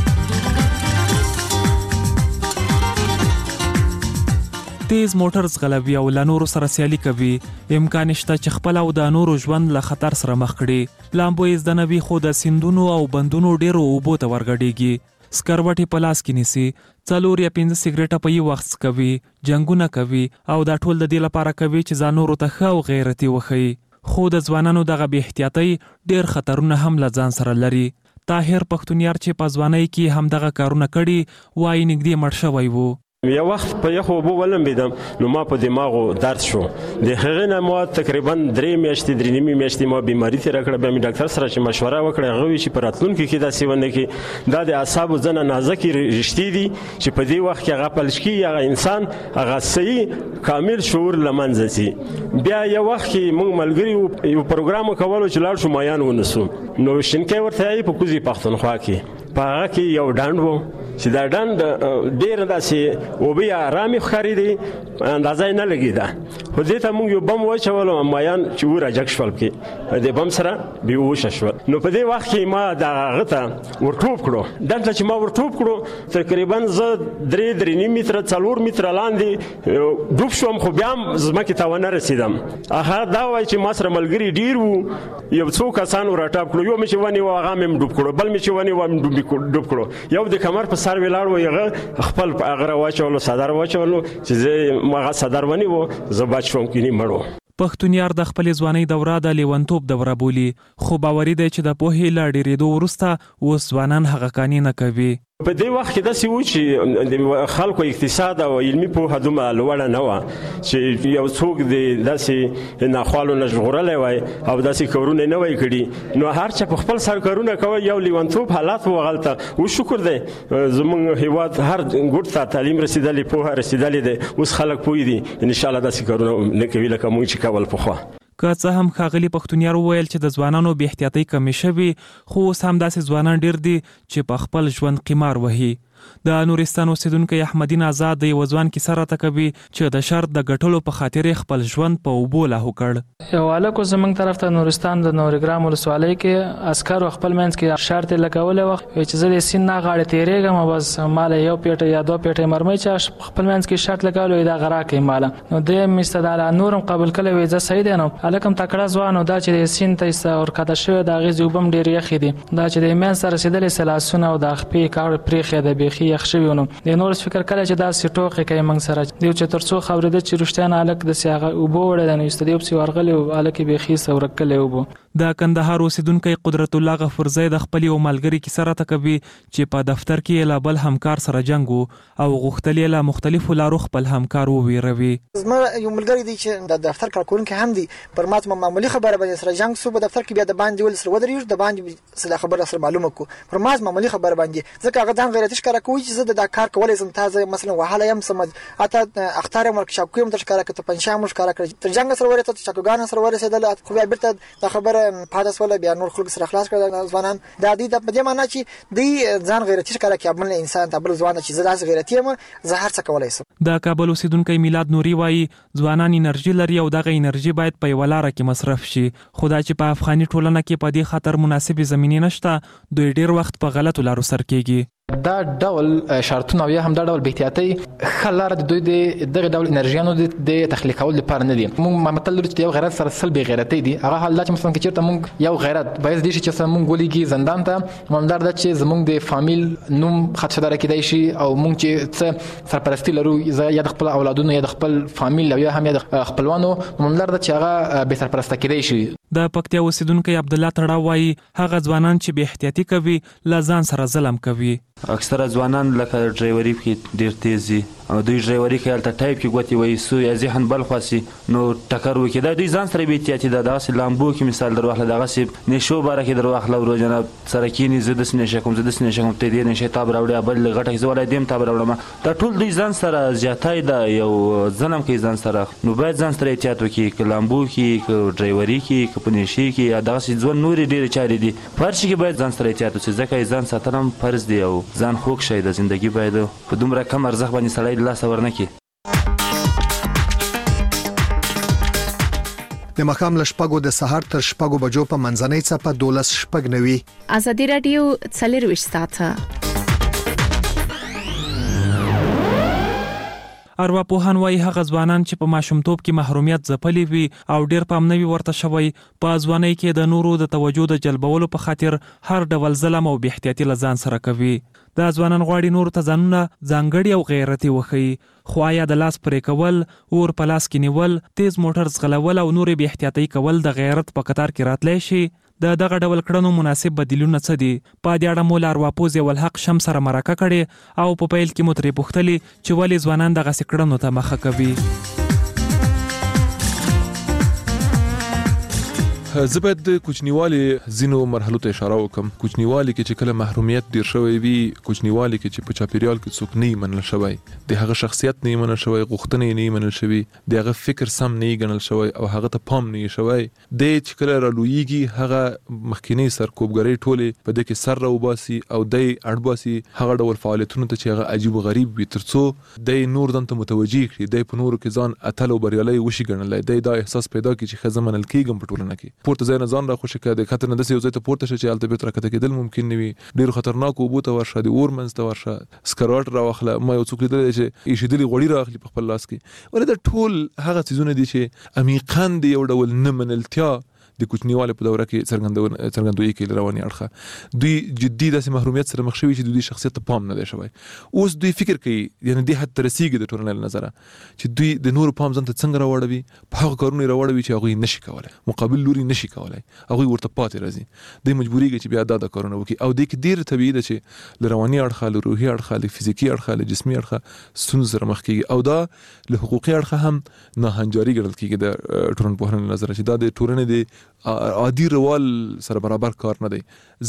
تیز موټر زغلوي او لانورو سره سیالي کوي امکان شته چې خپل او د نورو ژوند له خطر سره مخ کړي. لامبو یې د نوي خو د سیندونو او بندونو ډیرو اوبو ته ورګډيږي. سکروټي په لاس کې نیسي 4 یا 5 سیګریټه په یو وخت کوي جنگونه کوي او دا ټول د دې لپاره کوي چې ځانورو ته ښه او غیرتي وخی. خو د ځوانانو دغه بې احتیاطي ډیر خطرونه هم لځان سره لري. طاهر پښتونیار چې په ځوانۍ کې هم دغه کارونه کړي وای نګدي مړ شوی وو. یو وخت په یخو وبو ولمبیدم نو ما په دماغو درد شو د هغه نه مو تقریبا 3 میاشتې 3 میاشتې ما بیماری تیر کړه به می ډاکټر سره چې مشوره وکړه غوي چې پراتلونکو کې دا سیونه کې دا د اعصاب زنه نازکي رښتې دي چې په دې وخت کې هغه پلشکی هغه انسان هغه صحیح کامل شعور لمنځه سي. بیا یو وخت کې موږ ملګری یو پروګرام کولو چې لاړ شو مایان ونسو نو شینکې ورته په کوزي پښتونخوا کې په هغه کې یو ډاند وو چې دا ډند ډېر داسې وبې آرامې ښکاري دي اندازه نه لګېده خو دې ته موږ یو بم واچولو مایان چې ورجګ شول پکې د بم سره بېهوشه شول نو په دې وخت کې ما د هغه ته ورټوپ کړو دلته چې ما ورټوپ کړو تقریبا زه 3.5 متره 4 متره لاندې ډوب شوم خو بیا هم ځمکې ته ونه رسېدم هغه دا وایي چې ما سره ملګري ډېر وو یو څو کسان ورټاپ کړو یو مې چې ونیو هغه مې ډوب کړو بل مې چې ونیو هم ډوب کړو یو د کمر په سر ولاړ و هغه خپل هغه راواچولو صدر واچولو چې زه هغه صدر ونیو زه بچ شوم کینی مړو پښتونیار د خپل ځوانۍ دوره د لیونتوب دوره بولي خو باوري دی چې د پوهې لا ډېرېدو وروسته اوس ځوانان هغه کانې نه کوي په دې وخت کې داسې و چې د خلکو اقتصاد او علمي پوهه دومره لوړه نه وه چې یو څوک د داسې ناخوالو نه ژغورلی وای او داسې کارونه نه وای کړي نو هر چا په خپل سر کارونه کوي یو لیونتوب حالات و هغلته و شکر دی زموږ هېواد هر ګوټ ته تعلیم رسېدلی پوهه رسېدلې دی اوس خلک پوه دي انشاءالله داسې کارونه نه کوي لکه موږ چې کول پخوا که څه هم ښاغلي پښتونیار وویل چې د ځوانانو بې احتیاطۍ کمې شوي خو اوس هم داسې ځوانان ډېر دي چې په خپل ژوند قمار وهي د نورستان اوسیدونکی احمدین آزاد د یو ځوان کیسه راته کوي چې د شرط د ګټلو په خاطر خپل ژوند په اوبو لاهو کړ یو هلک زموږ طرف ته نورستان د نورګرام ولسوالۍ کې عسکرو خپل منځ کې شرط یې لګولی وخت چې زه د سیند نه غاړې تېرېږم او بس ماله یو پیټه یا 2 پیټه مرمۍ چې خپل منځ کې شرط لګولی دا غرا کوي ماله نو دی مې استداله نورم قبول کړی وی زه صحیح دی نو هلک هم تکړه ځوان او دا چې د سیند ته ورکښته شوی د هغې اوبه هم ډېرې یخې دي دا چې د منځ ته رسېدلې سلاسونه او د خپې کاڼو پرېښې ده بیخي یخ شوي نو د نور فکر کله چې دا سټوخه کوي موږ سره دیو چې ترڅو خبرې د چیرشتان الک د سیاغه وبو وړل نه استدیو په ورغلی او الک به خي سورکلې وبو د کندهار اوسیدونکو قدرت الله غفورزی د خپل یو ملګری کی سره تکوي چې په دفتر کې لا بل همکار سره جنگو او غختلې له مختلفو لارو خپل همکار وویروي زما یو ملګری دی چې د دفتر کارکونکو هم دی پر ماته معمولی خبره باندې سره جنگ سو په دفتر کې بیا د باندې ول سره ودرېږي د باندې سره خبره سره معلومه کو پر ماته معمولی خبره باندې ځکه هغه ځان غیرتي ښکارا کوي چې زه د کار کولای زم تازه مثلا وهاله يم سم اته اختار ورکشاپ کوم تر ښکارا کته پنځه مش ښکارا کړ تر جنگ سره ورته چاکوګان سره ورسېدل خو بیا بیرته د خبره پاداس ولا بیا نور خلک سره خلاص کړل ځوانان د دې د په دې معنی چې دی ځان غیرتي ښکارا کوي بل انسان ته بل ځوان چې زه داس غیرتي یم زه هر څه کولای سم د کابل اوسیدونکو میلاد نوري وایي ځوانان انرژي لري او دغه انرژي باید په یو لار کې مصرف شي خدای چې په افغاني ټولنه کې په دې خاطر مناسب زمینه نشته دوی ډیر وخت په غلطو لارو سر کېږي دا ډول شرطونه او یا هم دا ډول بې احتیاطۍ ښه لاره د دوی د دغه ډول انرژیانو د تخلیق کولو لپاره نه دي موږ متل لرو چې یو غیرت سره سل بې غیرتۍ دي هغه حال دا چې مثلا که چېرته موږ یو غیرت باعث دی چې موږ ولیږي زندان ته ممدار ده چې زموږ د فامیل نوم خدشداره کېدی شي او موږ چې څه سرپرستی لرو یا د خپل اولادونو یا د خپل فامیل او یا هم یا د خپلوانو ممدار ده چې هغه بې سرپرسته کېدی شي د پکتیا اوسیدونکی عبدالله تړاو وایي هغه ځوانان چې بې احتیاطي کوي له ځان سره ظلم کوي اکثره ځوانان لکه ډرایوري کې ډېر تیز دي او دوی ډرایوري کوي هلته ټایپ کې ګوتې وایي سو یا ذهن بل خواسي نو ټکر وکړي دا دوی ځان سره بې احتیاطي ده دغسې لامبو کې مثال در واخله دغسې نشو باره کې در واخله ورو جناب سره کښېني زه داسې نشه کوم زه داسې نشه کوم ته دې نشې تاب راوړې بل غټه کې زه ولی دې هم تاب راوړم دا ټول دوی ځان سره زیاتی ده یو ظلم کوي ځان سره نو باید ځان سره احتیاط وکړي که لامبو کې که ډرایوري کې که په نشې کې یا دغسې ژوند نورې ډېرې چارې دي په هر شي کې باید ځان سره احتیاط وشي ځکه ځان ساتل هم فرض دی او ځان خوږ شی د زندګي باید په دومره کم ارزښت باندې سړی د لاسه ورنه کړي د ماښام له شپږو د سهار تر شپږو بجو په منځنۍ څپه 12:09 ازادي رادیو 24 ساعته ارواپوهان وایي هغه ځوانان چې په ماشومتوب کې محرومیت ځپلي وي او ډیر پام نه وي ورته شوی په ځوانۍ کې د نورو د توجه د جلبولو په خاطر هر ډول ظلم او بې احتیاطي له ځان سره کوي دا ځوانان غواړي نورو ته ځانونه ځانګړي او غیرتي وښیي خو آیا د لاس پرې کول اور په لاس کې نیول تیز موټر ځغلول او نورې بې احتیاطۍ کول د غیرت په قطار کې راتلی شي د دغه ډول کړنو مناسب بدیلونه څه دي په دې اړه مو له ارواپوز الحق شم سره مرکه کړې او په پیل کې مو ترې پوښتلې چې ولې ځوانان دغسې کړنو ته مخه کوي زه باید د کوچنیوالي ځینو مرحلو ته اشاره وکم. کوچنیوالي کې چې کله محرومیت ډیر شوی وي، کوچنیوالي کې چې په چاپیریال کې څوک نه منل شوی، د هغه شخصیت نه منل شوی، غوښتنې نه منل شوی، د هغه فکر سم نه ګڼل شوی او هغه ته پام نه شوی، د چې کله رالویږي هغه مخکینی سرکوبګری ټوله په دې کې سر راوباسي او د اړباسي هغه ډول فعالیتونو ته چې هغه عجیب و غریب وي، ترڅو د نور دنته متوجي کړي، د په نورو کې ځان اتل او بریالي وشي ګڼلای، د احساس پیدا کړي چې خزه منل کېږم په ټولنه کې. پورته ځای نه ځان را خوشی کړه، د خطر نه داسې یو ځای ته پورته شه چې هلته بیرته راکته کېدل ممکن نه وي، ډېرو خطرناکو اوبو ته ورشه، د اور منځ ته ورشه، سکروټ راواخله. ما یو څوک لیدلی چې ایشېدلي غوړي رااخلي په خپل لاس کې. ولې دا ټول هغه څیزونه دي چې عمیقاً د یو ډول نه منلتیا د کوچنیوالي په دوره کې څرګندوي کې رواني اړخه دوی جدي داسې محرومیت سره مخ شوي چې دوی شخصیت ته پام نه دی شوی. اوس دوی فکر کوي، یعنی دې حد ته رسیږي د ټولنې له نظره چې دوی د نورو پام ځان ته څنګه راوړوي، په هغه کارونه یې راوړوي چې هغوی نشي کولی، مقابل لوري نشي کولی، هغوی ورته پاتې راځي، دوی مجبورېږي چې بیا دا کارونه وکړي. او دې کې ډېر طبیعي ده چې له رواني اړخه، له روحي اړخه، له فزیکي اړخه، له جسمي اړخه ستونزو سره مخ کېږي، او دا له حقوقي اړخه هم ناهنجاري ګڼل کېږي د ټولنپوهنې له نظره، چې دا د ټولنې د عادي روال سره برابر کار نه دی.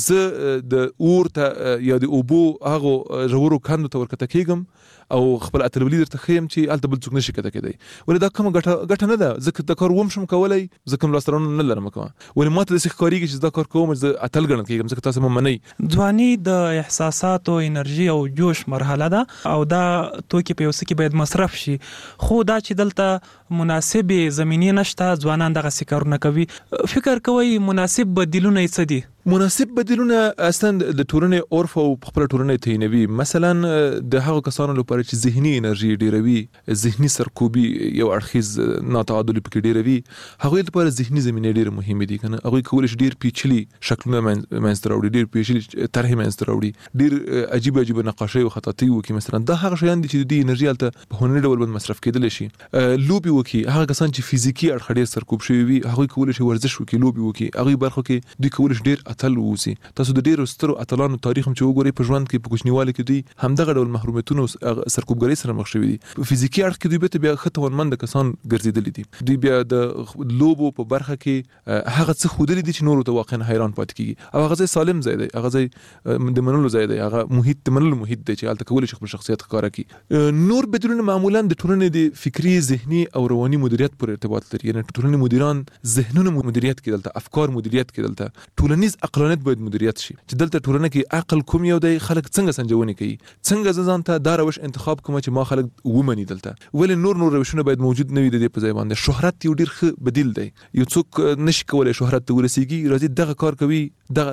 زه د اور ته یا د اوبو هغه ژورو کندو ته ورکته کېږم او خپل اتلولي درته ښیم چې هلته بل څوک نشي کته کېدی. ولې دا کومه ګټه نه ده، زه دا کار وم شم کولی، زه کوم لاسته راوړنه نه لرم کومه. ولې ما ته داسې ښکارېږي چې دا کار کوم زه اتل ګڼل کېږم، ځکه تاسو مه منئ. ځواني د احساساتو، انرژي او جوش مرحله ده او دا توکي په یو څه کې باید مصرف شي، خو دا چې دلته مناسبې زمینې نشته، ځوانان دغسې کارونه کوي. فکر کوئ مناسب بدیلونه یې څه دي؟ مناسب بدیلونه اصلا د ټولنې عرف او خپل ټولنې تعینوي. مثلا د هغو کسانو لپاره چې ذهني انرژي ډیروي، ذهني سرکوبي یو اړخیز ناتعادل پکې ډیروي، هغوی لپاره ذهني زمینې ډېرې مهمې دي. کنه هغوی کولی شي ډېر پیچلي شکلونه منځته راوړي، ډېر پیچلي طرحې منځته راوړي، ډېر عجیب عجیب نقاشۍ او خطاطۍ وکړي. مثلا دا هغه شیان دي چې د دې انرژي هلته په هنري ډول باندې مصرف کېدلی شي. لوبې وکړي، هغه کسان چې فزیکي اړخ ډېر سرکوب شوي وي، هغوی کولی شي ورزش وکړي، لوبې وکړي. هغوی برخو کې دوی کولی شي ډېر اتل ووسي. تاسو د ډېرو سترو اتلانو تاریخ هم چې وګورئ په ژوند کې، په کوچنیوالي کې دوی همدغه ډول محرومیتونو سرکوبګرۍ سره مخ شوي دي. په فزیکي اړخ کې دوی بیا ښه توانمند کسان ګرځېدلي دي. دوی بیا د لوبو په برخه کې هغه څه ښودلي دي چې نورو ته واقعا حیران پاتې کېږي. او هغه ځای سالم ځای دی، هغه ځای د منلو ځای دی، هغه محیط د منلو محیط دی چې هلته کولی شي خپل شخصیت ښکاره کړي. نور بدلونونه معمولا د ټولنې د فکري، ذهني او رواني مدیریت پورې ارتباط لري. یعنې ټولنې مدیران ذهنونه مدیریت کړي دلته، افکار مدیریت کړي دلته، ټولنیز عقلانیت باید مدیریت شي چې دلته ټولنه کې عقل کوم یو دی، خلک څنګه سنجونې کوي، څنګه زه ځان ته دا روش انتخاب کوم چې ما خلک ومني دلته. ولې نور روشونه باید موجود نه وي د دې په ځای باندې. شهرت یو ډېر ښه بدیل دی. یو څوک نشي کولی شهرت ته ورسیږي، راځي دغه کار کوي،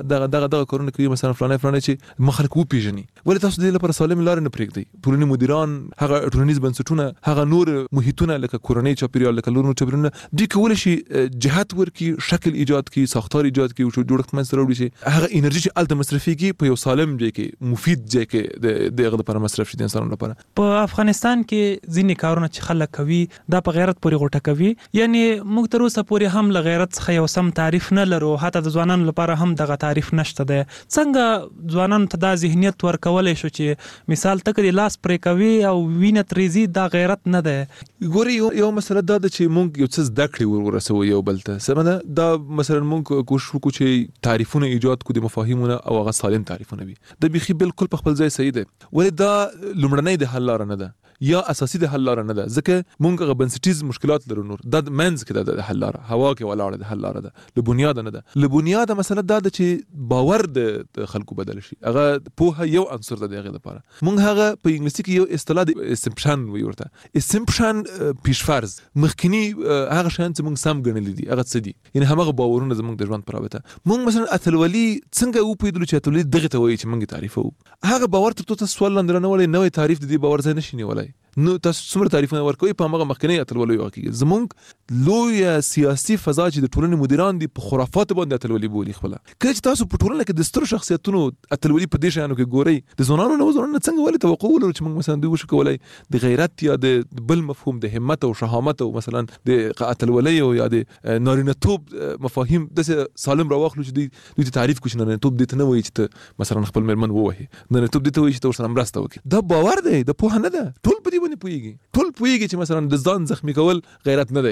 دغه کارونه کوي، مثلا فلانی چې ما خلک وپېژني. ولې تاسو د دې لپاره سالم لارې نه پرېږدئ؟ ټولنې مدیران، هغه ټولنیز بنسټونه، هغه نور محیطونه لکه کورنۍ چاپیریال، لکه نور چاپیریالونه، دوی کولی شي جهت ورکړي، شکل ایجاد کړي، ساختار ایجاد کړي، جوړښت منځته راوړي چې هغه انرژي چې هلته مصرفېږي په یو سالم ځای کې، مفید ځای کې د هغه لپاره مصرف شي د انسانانو لپاره. په افغانستان کې ځینې کارونه چې خلک کوي دا په غیرت پورې غوټه کوي. یعنی موږ تر اوسه پورې هم له غیرت څخه یو سم تعریف نه لرو، حتی د ځوانانو لپاره هم دغه تعریف نشته دی. څنګه ځوانانو ته دا ذهنیت ورکولی شو چې مثال ته که د لاس پرې کوي او وینه ترېځي، دا غیرت نه دی؟ ګورې یو مسله دا ده چې موږ یو څه زده کړې ورسوو یو بل ته. سمه ده، دا مثلا موږ کوشش وکړو چې تعریفونه ایجاد کړو، د مفاهیمونه او هغه سالم تعریفونه وي. دا بیخي بالکل په خپل ځای صحیح دی. ولې دا لومړنۍ د حل لاره نه ده یا اساسي د حل لاره نه ده، ځکه موږ هغه بنسټیز مشکلات لرو. نور دا منځ کې ده د حل لاره، هوا کې ولاړه د حل لاره ده، له بنیاده نه ده. له بنیاده مسله دا ده چې باور د خلکو بدل شي. هغه پوهه یو عنصر ده د هغې لپاره. موږ هغه په انګلیسي کې یو اصطلاح د اسمپشن وایي ورته. اسمپشن پیشفرض، مخکینی هغه شیان چې موږ سم ګڼلي دي، هغه څه دي؟ یعنې هماغه باورونه زموږ د ژوند په رابطه. موږ مثلا اتلولي څنګه وپوهېدلو چې اتلولي دغې ته وایي چې موږ یې تعریفوو؟ هغه باور تر څو سوال لاندې رانهولی، نوی تعریف د دې باور ځای نشي نیولی. نو تاسو څومره تعریفونه ورکوئ په هماغه مخکینۍ اتلولۍ واقعي. زموږ لویه سیاسي فضا چې د ټولنې مدیران دي په خرافاتو باندې اتلولي بولي خپله. کله چې تاسو په ټولنه کې د سترو شخصیتونو اتلولي په دې شیانو کې ګورئ، د ځوانانو نه څنګه ولې توقع ولرو چې موږ مثلا دوی وشو کولی د غیرت یا د بل مفهوم د همت او شهامت او مثلا د اتلولۍ او یا د نارینه‌توب مفاهیم داسې سالم راواخلو چې دوی ته تعریف کړو چې نارینه‌توب دې ته نه وایي چې ته مثلا خپل مېرمن ووهې، نارینه‌توب دې ته وایي چې ته ورسره مرسته وکړې. دا باور دی، د پوهه نه ده. ټول په دې باندې پوهېږي، ټول پوهېږي چې مثلا د ځان زخمي کول غیرت نه دی.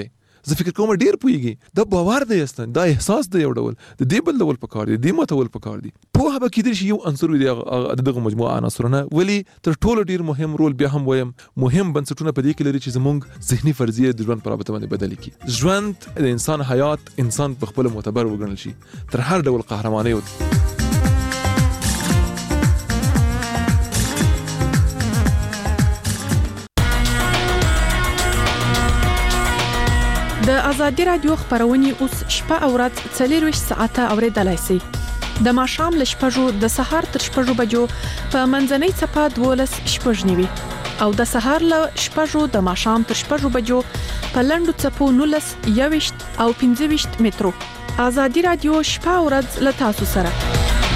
زه فکر کوم ډیر پويږي دا باور دی اصلا دا احساس دی یو ډول د دې بل ډول پکار دی د متول پکار دی په هغه کې د یو عنصر دی دغه مجموعه عناصرونه ولی تر ټولو ډیر مهم رول بیا هم وایم مهم بنسټونه په دې کې لري چې زموږ ذهني فرضیه د ژوند په رابطه باندې بدل کی ژوند د انسان حیات انسان په خپل معتبر وګڼل شي تر هر ډول قهرماني د ازادي رادیو خبرونه اوس شپه او ورځ 24 ساعته اوریدلای شئ د ماښام ل شپږو د سهار تر شپږو بجو په منځنۍ صفه 12 شپږنیوي او د سهار ل شپږو د ماښام تر شپږو بجو په لندو صفو 19 21 او 25 مترو ازادي رادیو شپه او ورځ ل تاسو سره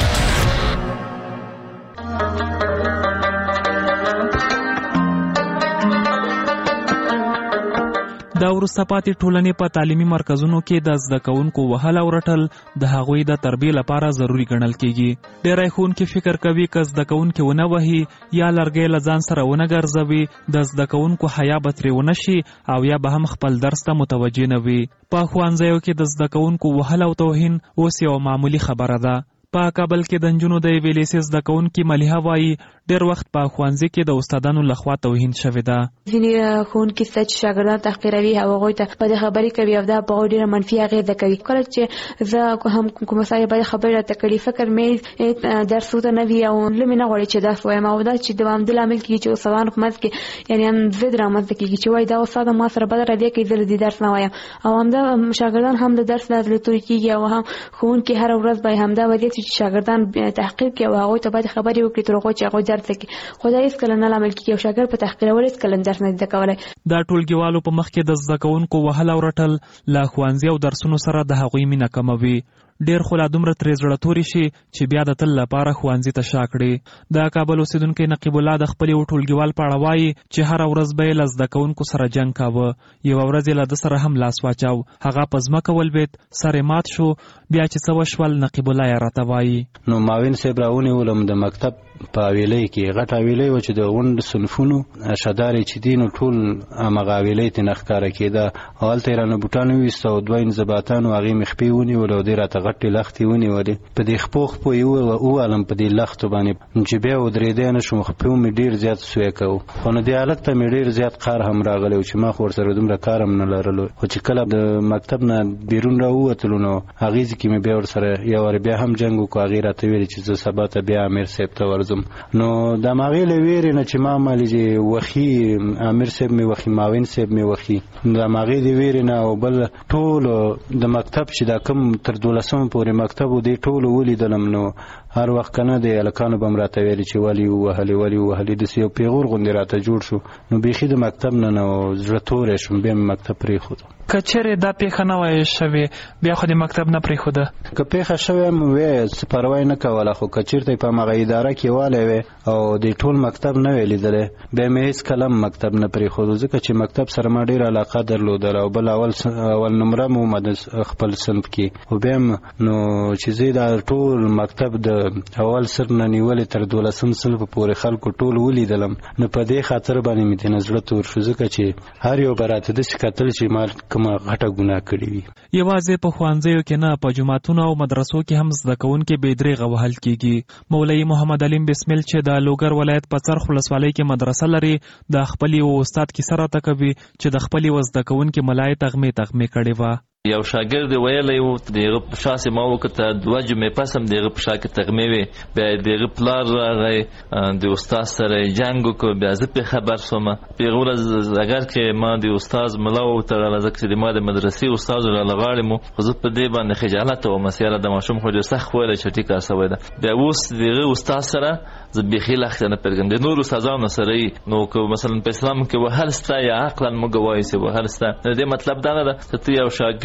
د وروسته پاتې ټولنې په تعلیمي مرکزونو کې د زده کوونکو وهل او رټل د هغوی د تربیې لپاره ضروری ګڼل کیږي. ډېری ښوونکي فکر کوي که زده کوونکي ونه وهي یا لرګی له ځان سره ونه ګرځوي د زده کوونکو حیا به ترې ونه شي او یا به هم خپل درس ته متوجه نه وي. په ښوونځیو کې د زده کوونکو وهل او توهین اوس یو معمولي خبره ده. په کابل کې د نجونو د یوې لیسې زده کوونکي ملیحه وایي ډېر وخت په ښوونځي کې د استادانو لخوا توهین شوې ده. ځینې ښوونکي شته چې شاګردان تحقیروي او هغوی ته بدې خبرې کوي او دا په هغوی ډېره منفي اغېزه کوي. کله چې زه هم کومه ځای بدې خبرې راته کوي فکر مې درس ورته نه وي او زړه مې نه غواړي چې درس ووایم او دا چې دوامداره لامل کېږي چې استادانو په منځ کې یعنې هم ضد رامنځته کېږي چې وایي دا استاد ما سره بده رویه کوي زه له دې درس نه وایم او همدا شاګردان هم د درس نه زړه توري کېږي او هم ښوونکي هره ورځ به همدا وضعیت چې شاګردان تحقیر کوي او هغوی ته باید خبرې وکړي تر هغو چې هغوی درس وکړي خو دا هېڅکله نه لامل کېږي او شاګرد په تحقیرولو هېڅکله درس نه زده کولی. دا ټولګیوالو په مخ کې د زده کوونکو وهل او رټل له ښوونځي او درسونو سره د هغوی مینه کموي. ډېر خو لا دومره ترې زړه توري شي چې بیا د تل لپاره ښوونځي ته شا کړي. د کابل اوسېدونکی نقیب الله د خپل یو ټولګیوال په اړه وایي چې هره ورځ به یې له زده کوونکو سره جنګ کاوه. یوه ورځ یې له ده سره هم لاس واچاو هغه په ځمکه ولوېد سر یې مات شو بیا چې څه وشول نقیب الله یې راته وایي. نو معاون صاحب راونیولم د مکتب په حویلۍ کې غټ حویلۍ وه چې د غونډ صنفونو شدارې چې دي نو ټول همغه حویلۍ ترې نه ښکاره کېده او هلته یې رانه بوټان وویسته او دوه انضباطانو هغې مې خپې ونیولې او دې راته غټې لښتې ونیولې په دې خپو یې ووالم په دې لښتو باندې چې بیا ودرېدی نه شم خپې مې ډېر زیات سوی کوو خو نو دې حالت ته مې ډېر زیات قهر هم راغلی و چې ما خو ورسره دومره کار هم نه لرلو خو چې کله د مکتب نه بیرون راووتلو نو هغې ځای کې مې بیا ورسره یو وارې بیا هم جنګ وکړو هغې راته ویلې چې زه سبا ته بیا امیر صاحب ته ورځم. نو د هماغې له ویرې نه چې ما مالې چې وخي امیر صاحب مې وخي معاون صاحب مې وخي د هماغې د ویرې نه او بل ټولو د مکتب چې دا کوم تر 12 پورې مکتب و دې ټولو ولیدلم نو هر وخت کنه د هلکانو به م راته ویلې چې ولې ووهلې داسې یو پیغور غوندې راته جوړ شو نو بیخي د مکتب نه نو زړه توری شوم بیا مې مکتب پرېښودو. که چیرې دا پیښه نه وای شوې بیا خو د مکتب نه پرېښوده که پیښه شوې هم وی څه پروا یې نه کوله خو که چېرته په همغه اداره کې والی وی او د ټول مکتب نه وی لیدلی بیا مې هېڅکله هم مکتب نه پرېښودو ځکه چې مکتب سره ما ډېره علاقه درلودله او بل اول نمره م وم د خپل صنف کې خو بیا هم نو چې زه دا ټول مکتب د اول صنف نه نیولې تر 12 صنف پورې خلکو ټول ولیدلم نو په دې خاطر باندې مې ترې نه زړه تور شو ځکه چې هر یو به راته داسې کتل چې ما کومه غټه ګناه کړې وي. یوازې په ښوونځیو کې نه په جوماتونو او مدرسو کې هم زده کوونکي بې درېغه وهل کېږي. مولوي محمد علیم بسمل چې د لوګر ولایت په څرخ ولسوالۍ کې مدرسه لري د خپل یو استاد کیسه راته کوي چې د خپل یو زده کوونکي ملایې تغمې کړې وه. یو شاګرد ویلی و دغه په شا سې ما وکته 2 جمعې پس هم دغه په شا کې تغمې وې بیا دغه پلار راغی د استاد سره یې جنګ وکړو بیا زه پرې خبر شوم په هغه ورځ اګر کې ما د استاد ملا وتړله ځکه چې ما د مدرسې استاد راله غاړې مو خو زه په دې باندې خجالته وم چې یاره د ماشوم خو ډېر سخت ویلی چې ټیک کار شوی ده بیا اوس دغه استاد سره زه بیخي لښته نه پرېږدم د نورو استادانو سره یې نو که مثلا په اسلام کې وهل سته یا عقلا موږ وایو چې وهل سته د دې مطلب دا نه ده چې ته یو شاګرد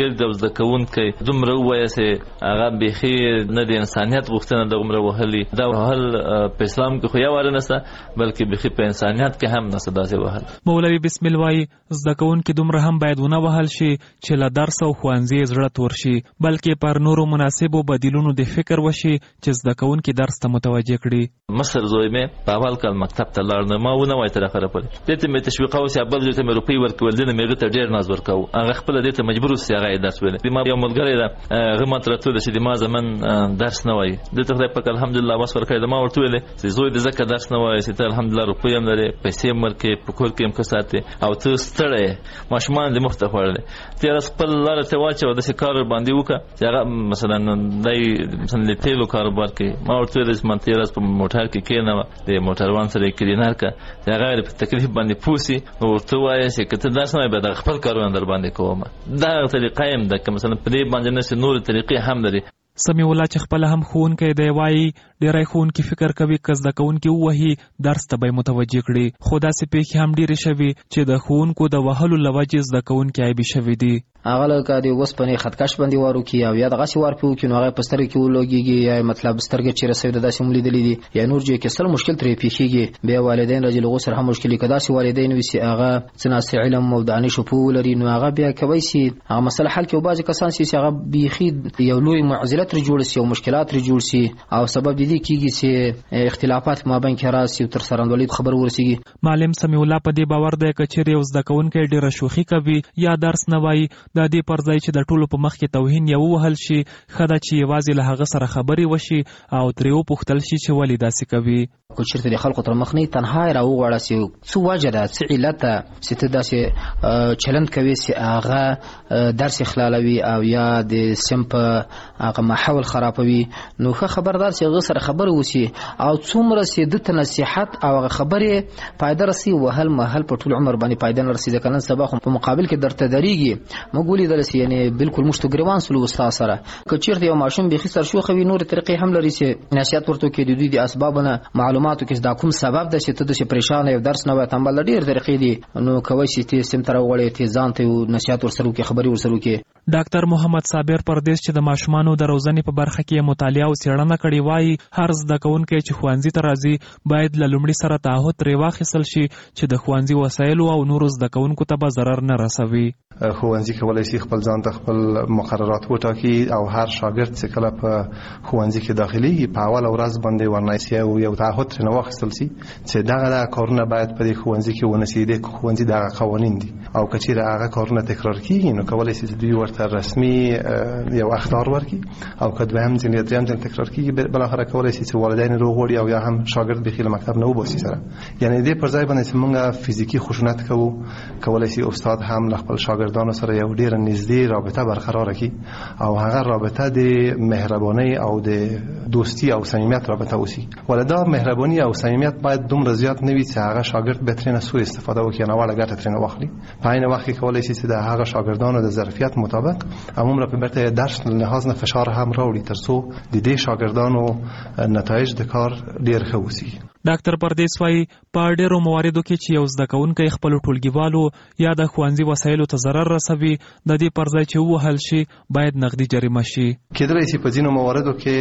شاګرد او زده کوونکی دومره ووایي چې هغه بیخي نه د انسانیت غوښتنه دومره وهلي دا وهل په اسلام کې خو یو واره نشته بلکې بیخي په انسانیت کې هم نشته داسې وهل. مولوي بسم الله وايي زده کوونکي دومره هم باید ونه وهل شي چې له درس او ښوونځي زړه تور شي بلکې پر نورو مناسبو بدیلونو د فکر وشي چې زده کوونکي درس ته متوجه کړي. مصر زوی مې په اول کال مکتب ته لاړ نه ما ونه وای تر اخره پورې دې ته مې تشویقاوه چې بل ځای ته مې روپۍ ورکول دي نه مې غته ډېر ناز ورکاو هغه خپل دې ته مجبور اوسې هغه درس ویل ما یو ملګری دا هغه ماته راته چې ما زمن درس نه وای دې ته خدای پاک الحمدلله واس ورکړی ما ورته ویل چې زوی دې زکه درس نه وای چې ته الحمدلله روپۍ هم لري پیسې هم ورکې په کور کې هم کساته او ته ستړی ماشومان دې مخته خوړل تیر خپل لار ته واچو د کار باندې وکړه چې هغه مثلا دای مثلا د تیلو کاروبار کې ما ورته ویل چې من تیر په موټر کې کېنه د موټروان سره کلینر کا هغه په تکلیف باندې پوسی او ورته وایي چې کته درس نه به د خپل کارونه در باندې کوم دا طریقه هم ده که مثلا په دې باندې نه نور طریقې هم لري. سمیع الله چې خپل هم ښوونکی دی وایي ډېری ښوونکي فکر کوي که زده کوونکي ووهي درس ته به یې متوجه کړي خو داسې پیښې هم ډېرې شوي چې د ښوونکو د وهلو له وجې زده کوونکي عیبي شوي دي. هغه لکه د اوسپنې خطکش باندې وارو کې او یا دغسې وار پې وکړي نو هغه په سترګې کې ولګېږي یا مطلب سترګې چې رسوي د داسې هم لیدلي دي یا نور ځای کې سل مشکل ترې پېښېږي. بیا والدین راځي له هغو سره هم مشکل که داسې والدین وي چې هغه څه ناسې علم او دانش پوه ولري نو هغه بیا کوی شي هغه مسله حل کړي او بعضې کسان چې هغه بیخي یو لوی معضله ترې جوړ شي او مشکلات ترې جوړ شي او سبب د دې کېږي چې اختلافات په مابین کې راشي او تر سرندولۍ خبر ورسېږي. معلم سمیع الله په دې باور دی که چیرې یو زده کوونکی ډېره شوخي کوي یا درس نه وایي د دې پر ځای چې د ټولو په مخ کې توهین یا ووهل شي ښه ده چې یوازې له هغه سره خبرې وشي او ترې وپوښتل شي چې ولې داسې کوي. که چېرته د خلکو تر مخ نه تنها یې راوغواړه چې څه وجه ده څه علت ده چې ته داسې چلند کوې چې هغه درس اخلالوي او یا د صنف هغه ماحول خرابوي نو ښه خبردار چې هغه سره خبرې وشي او څومره چې ده ته نصیحت او هغه خبرې فایده رسي وهل محل په ټول عمر باندې فایده نه رسي ځکه نن سبا خو په مقابل کې درته درېږي موږ ولیدل چې یعنې بالکل موږ ته ګریوان سلو استاد سره که چېرته یو ماشوم بیخي سرشوخه وي نورې طریقې هم لري چې نصیحت ورته وکړي د دوی د اسبابونه معلوماتو کې دا کوم سبب ده چې ته داسې پریشانه یو درس نه وایې تنبل ډېر طریقې دي نو کوی شي ته سیم ته راوغواړې ته ځان ته نصیحت ورسره وکړې خبرې ورسره وکړې. ډاکټر محمد صابر پردیس چې د ماشومانو د روزنې په برخه کې مطالعه او څېړنه کړې وایي هر زده کوونکی چې ښوونځي ته راځي باید له لومړي سره تعهد ترې واخیستل شي چې د ښوونځي وسایلو او نورو زده کوونکو ته به ضرر نه رسوي. ښوونځي کولی شي خپل ځان ته خپل مقررات وټاکي او هر شاګرد چې کله په ښوونځي کې داخليږي په اوله ورځ باندې ورنایسي او یو تعهد ترې واخیستل شي چې دغه کارونه باید په دې ښوونځي کې ونه شي. د ښوونځي دغه قوانین دي او که چېرې هغه کارونه تکرار کېږي نو کولی شي چې دوی ورته رسمي یو اخطار ورکړي او که دویم ځل یا دریم ځل تکرار کېږي بالاخره کولی شي چې والدین روغوړي او یا هم شاګرد بیخي له مکتب نه وباسي سره. یعنې دې پر ځای باندې چې موږ فزیکي خشونت کوو کولی شي استاد هم له خپل شاګردانو سره یو ډېره نږدې رابطه برقراره کړي او هغه رابطه د مهربانۍ او د دوستي او صمیمیت رابطه وشي. ولدا مهرباني او صمیمیت باید دومره زیات نه وي چې هغه شاګرد به ترې نه سوء استفاده وکړي او ناوړه ګټه ترې نه واخلي. په عین وخت کې کولی شي چې د هغه شاګردانو د ظرفیت مطابق عموما په برته درس له لحاظ نه فشار هم راوړي تر څو د دې شاګردانو نتایج د کار ډېر ښه وشي. ډاکټر پردیس وايي په ډېرو مواردو کې چې یو زده کوونکی خپل ټولګیوالو یا د ښوونځي وسایلو ته ضرر رسوي د دې پر ځای چې ووهل شي باید نقدي جریمه شي. کېدلی شي په ځینو مواردو کې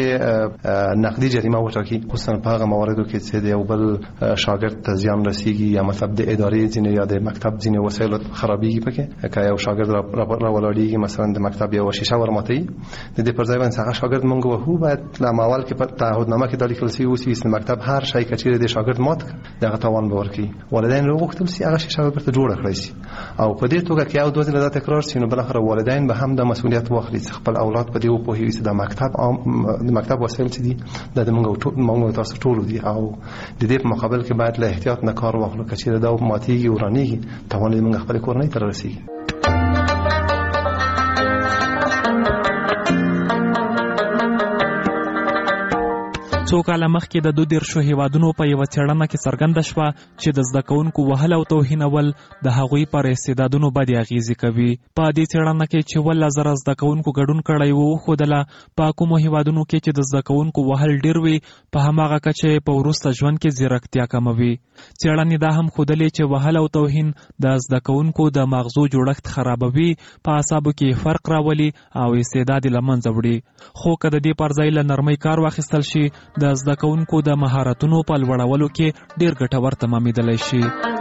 نقدي جریمه وټاکي خصوصا په هغه مواردو کې چې د یو بل شاګرد ته زیان رسیږي یا مطلب د ادارې ځینې یا د مکتب ځینې وسایلو خرابېږي پکې که یو شاګرد راولاړېږي مثلا د مکتب یو شیشه ورماتوي د دې پر ځای باندې هغه شاګرد موږ وهو باید له اول کې په تعهدنامه کې دا لیکل شوي اوسي چې مکتب هر شی که د شاګرد مات دغه تاوان به ورکړي. والدین وغوښتل چې هغه شیشه ورته جوړه کړی شي او په دې توګه کې یو دوه ځله دا تکرار شي نو بالاخره والدین به هم د مسؤلیت واخلي چې خپل اولاد په دې وپوهوي چې د مکتب وسایل چې دي د موږ تاسو ټول دي او د دې په مقابل کې باید له احتیاط نه کار واخلو که چېرې دا ماتېږي ورانېږي تاوان یې موږ خپلې کورنۍ ته رسېږي. څو څو کاله مخکې د 22 هیوادونو په یوه څېړنه کې څرګنده شوه چې د زده کوونکو وهل او توهینول د هغوی پر استعدادونو بدې اغیزې کوي. په دې څېړنه کې چې 17,000 زده کوونکو ګډون کړی و وښودله په کومو هیوادونو کې چې د زده کوونکو وهل ډېر وي په هماغه کچه په وروسته ژوند کې ځیرکتیا کموي. څېړنې دا هم ښودلې چې وهل او توهین د زده کوونکو د مغزو جوړښت خرابوي، په اعصابو کې فرق راولي او استعداد له منځه وړي. خو که د دې پر ځای له نرمۍ کار واخیستل شي د زده کوونکو د مهارتونو په لوړولو کې ډېر ګټور تمامېدلی شي.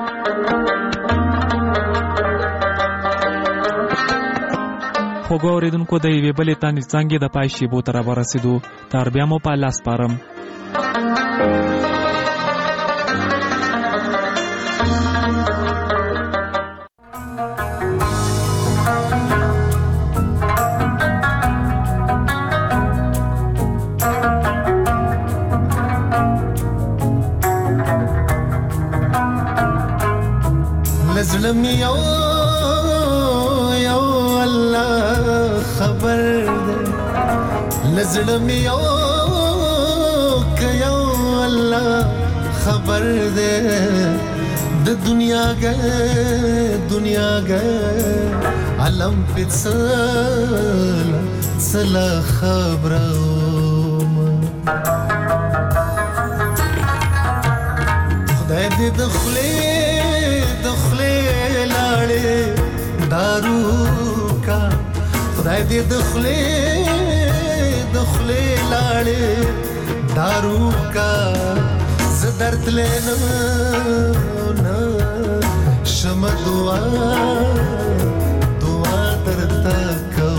خوږو اورېدونکو د یوې بلې تانې څانګې د پای شیبو ته راورسېدو. تر بیا مو په الله سپارم. لزړم یو الله خبر ده، لزړم یو الله خبر ده، د دنیا ګه علم پڅلا خبرم. خدای دې د خلې لاړې دارو کا، خدای دې د خلې لاړې دارو کا، ز درد لینا شم دعا درتا کو.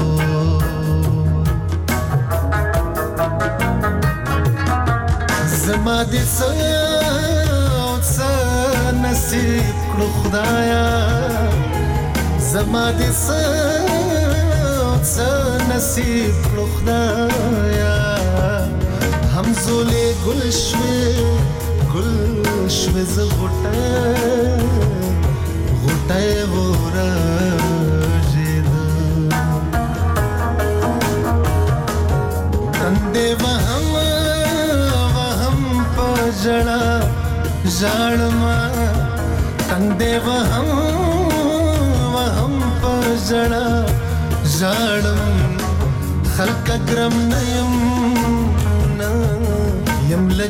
زما دې نصیب کړو خدایا، زما دې نصیب کړو خدایا، همزولې ګل شوې ز غوټه ورژېد، تندې وهم په ژړا ژړما، تندې وهم په ژړا ژړم، خلک ګرم نه یم له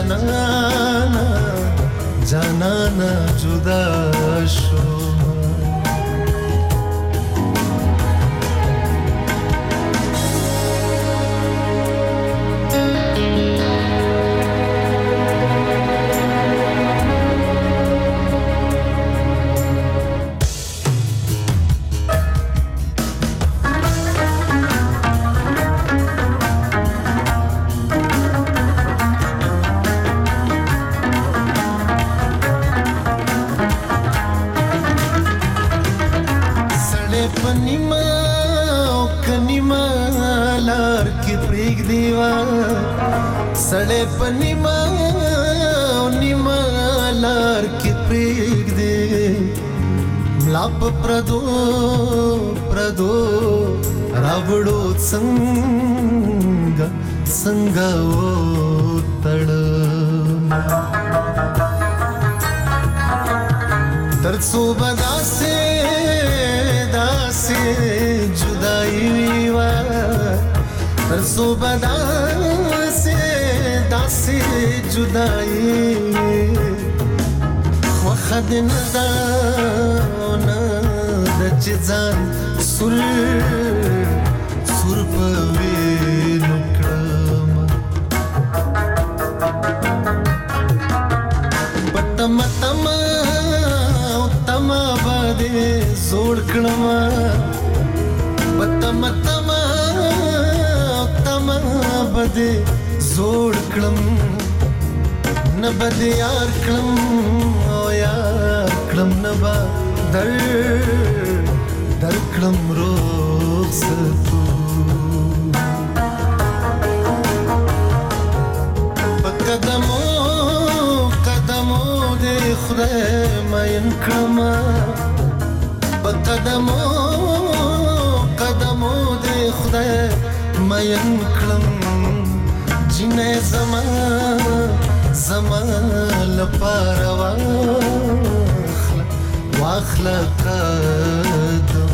جانانا جدا شو. सड़े पनिमा निमा लार के प्रेग दे लाप प्रदो रावड़ो संगा ओ तड़ दर्द दासे जुदाई वा दासे जुदाई वखद नदाना दचजान सुर पवे नुकड़म तमा बादे जोड़ कड़मा बदे जोड़ कड़म न बदे यार कड़म ओ यार कड़म न बा दर कड़म रोस तू कदमों दे खुदा मायन कड़मा कदमों दे खुदा मायन कड़म جنې زما لپاره واخله قدم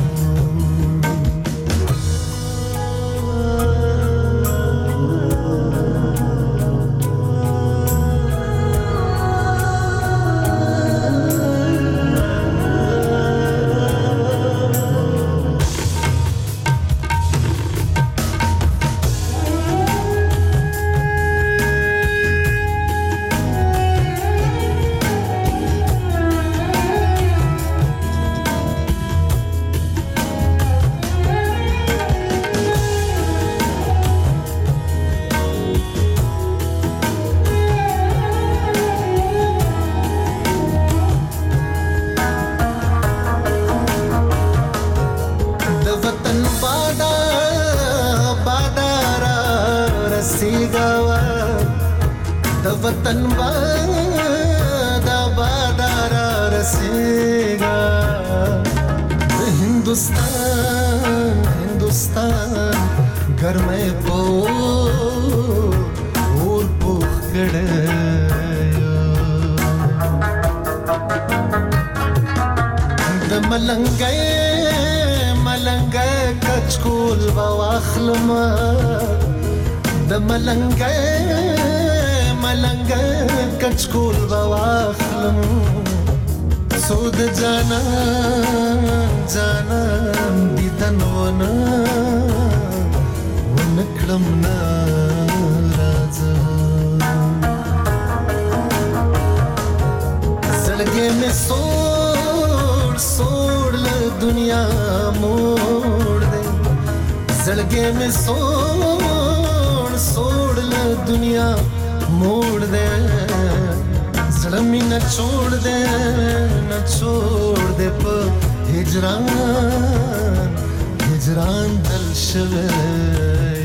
वतन बादारा रसेगा हिंदुस्तान घर में पो और पुख गड़े मलंगे कचकुल बवाखलमा मलंगे कचकुल बवाखलम سود جانان دیدن ونکړم ناراضه زړګې مې سوړ له دنیا موړ دې زړګې مې سوړ له دنیا موڑ دے زړمی نه چھوڑ دے په هجران دل شوه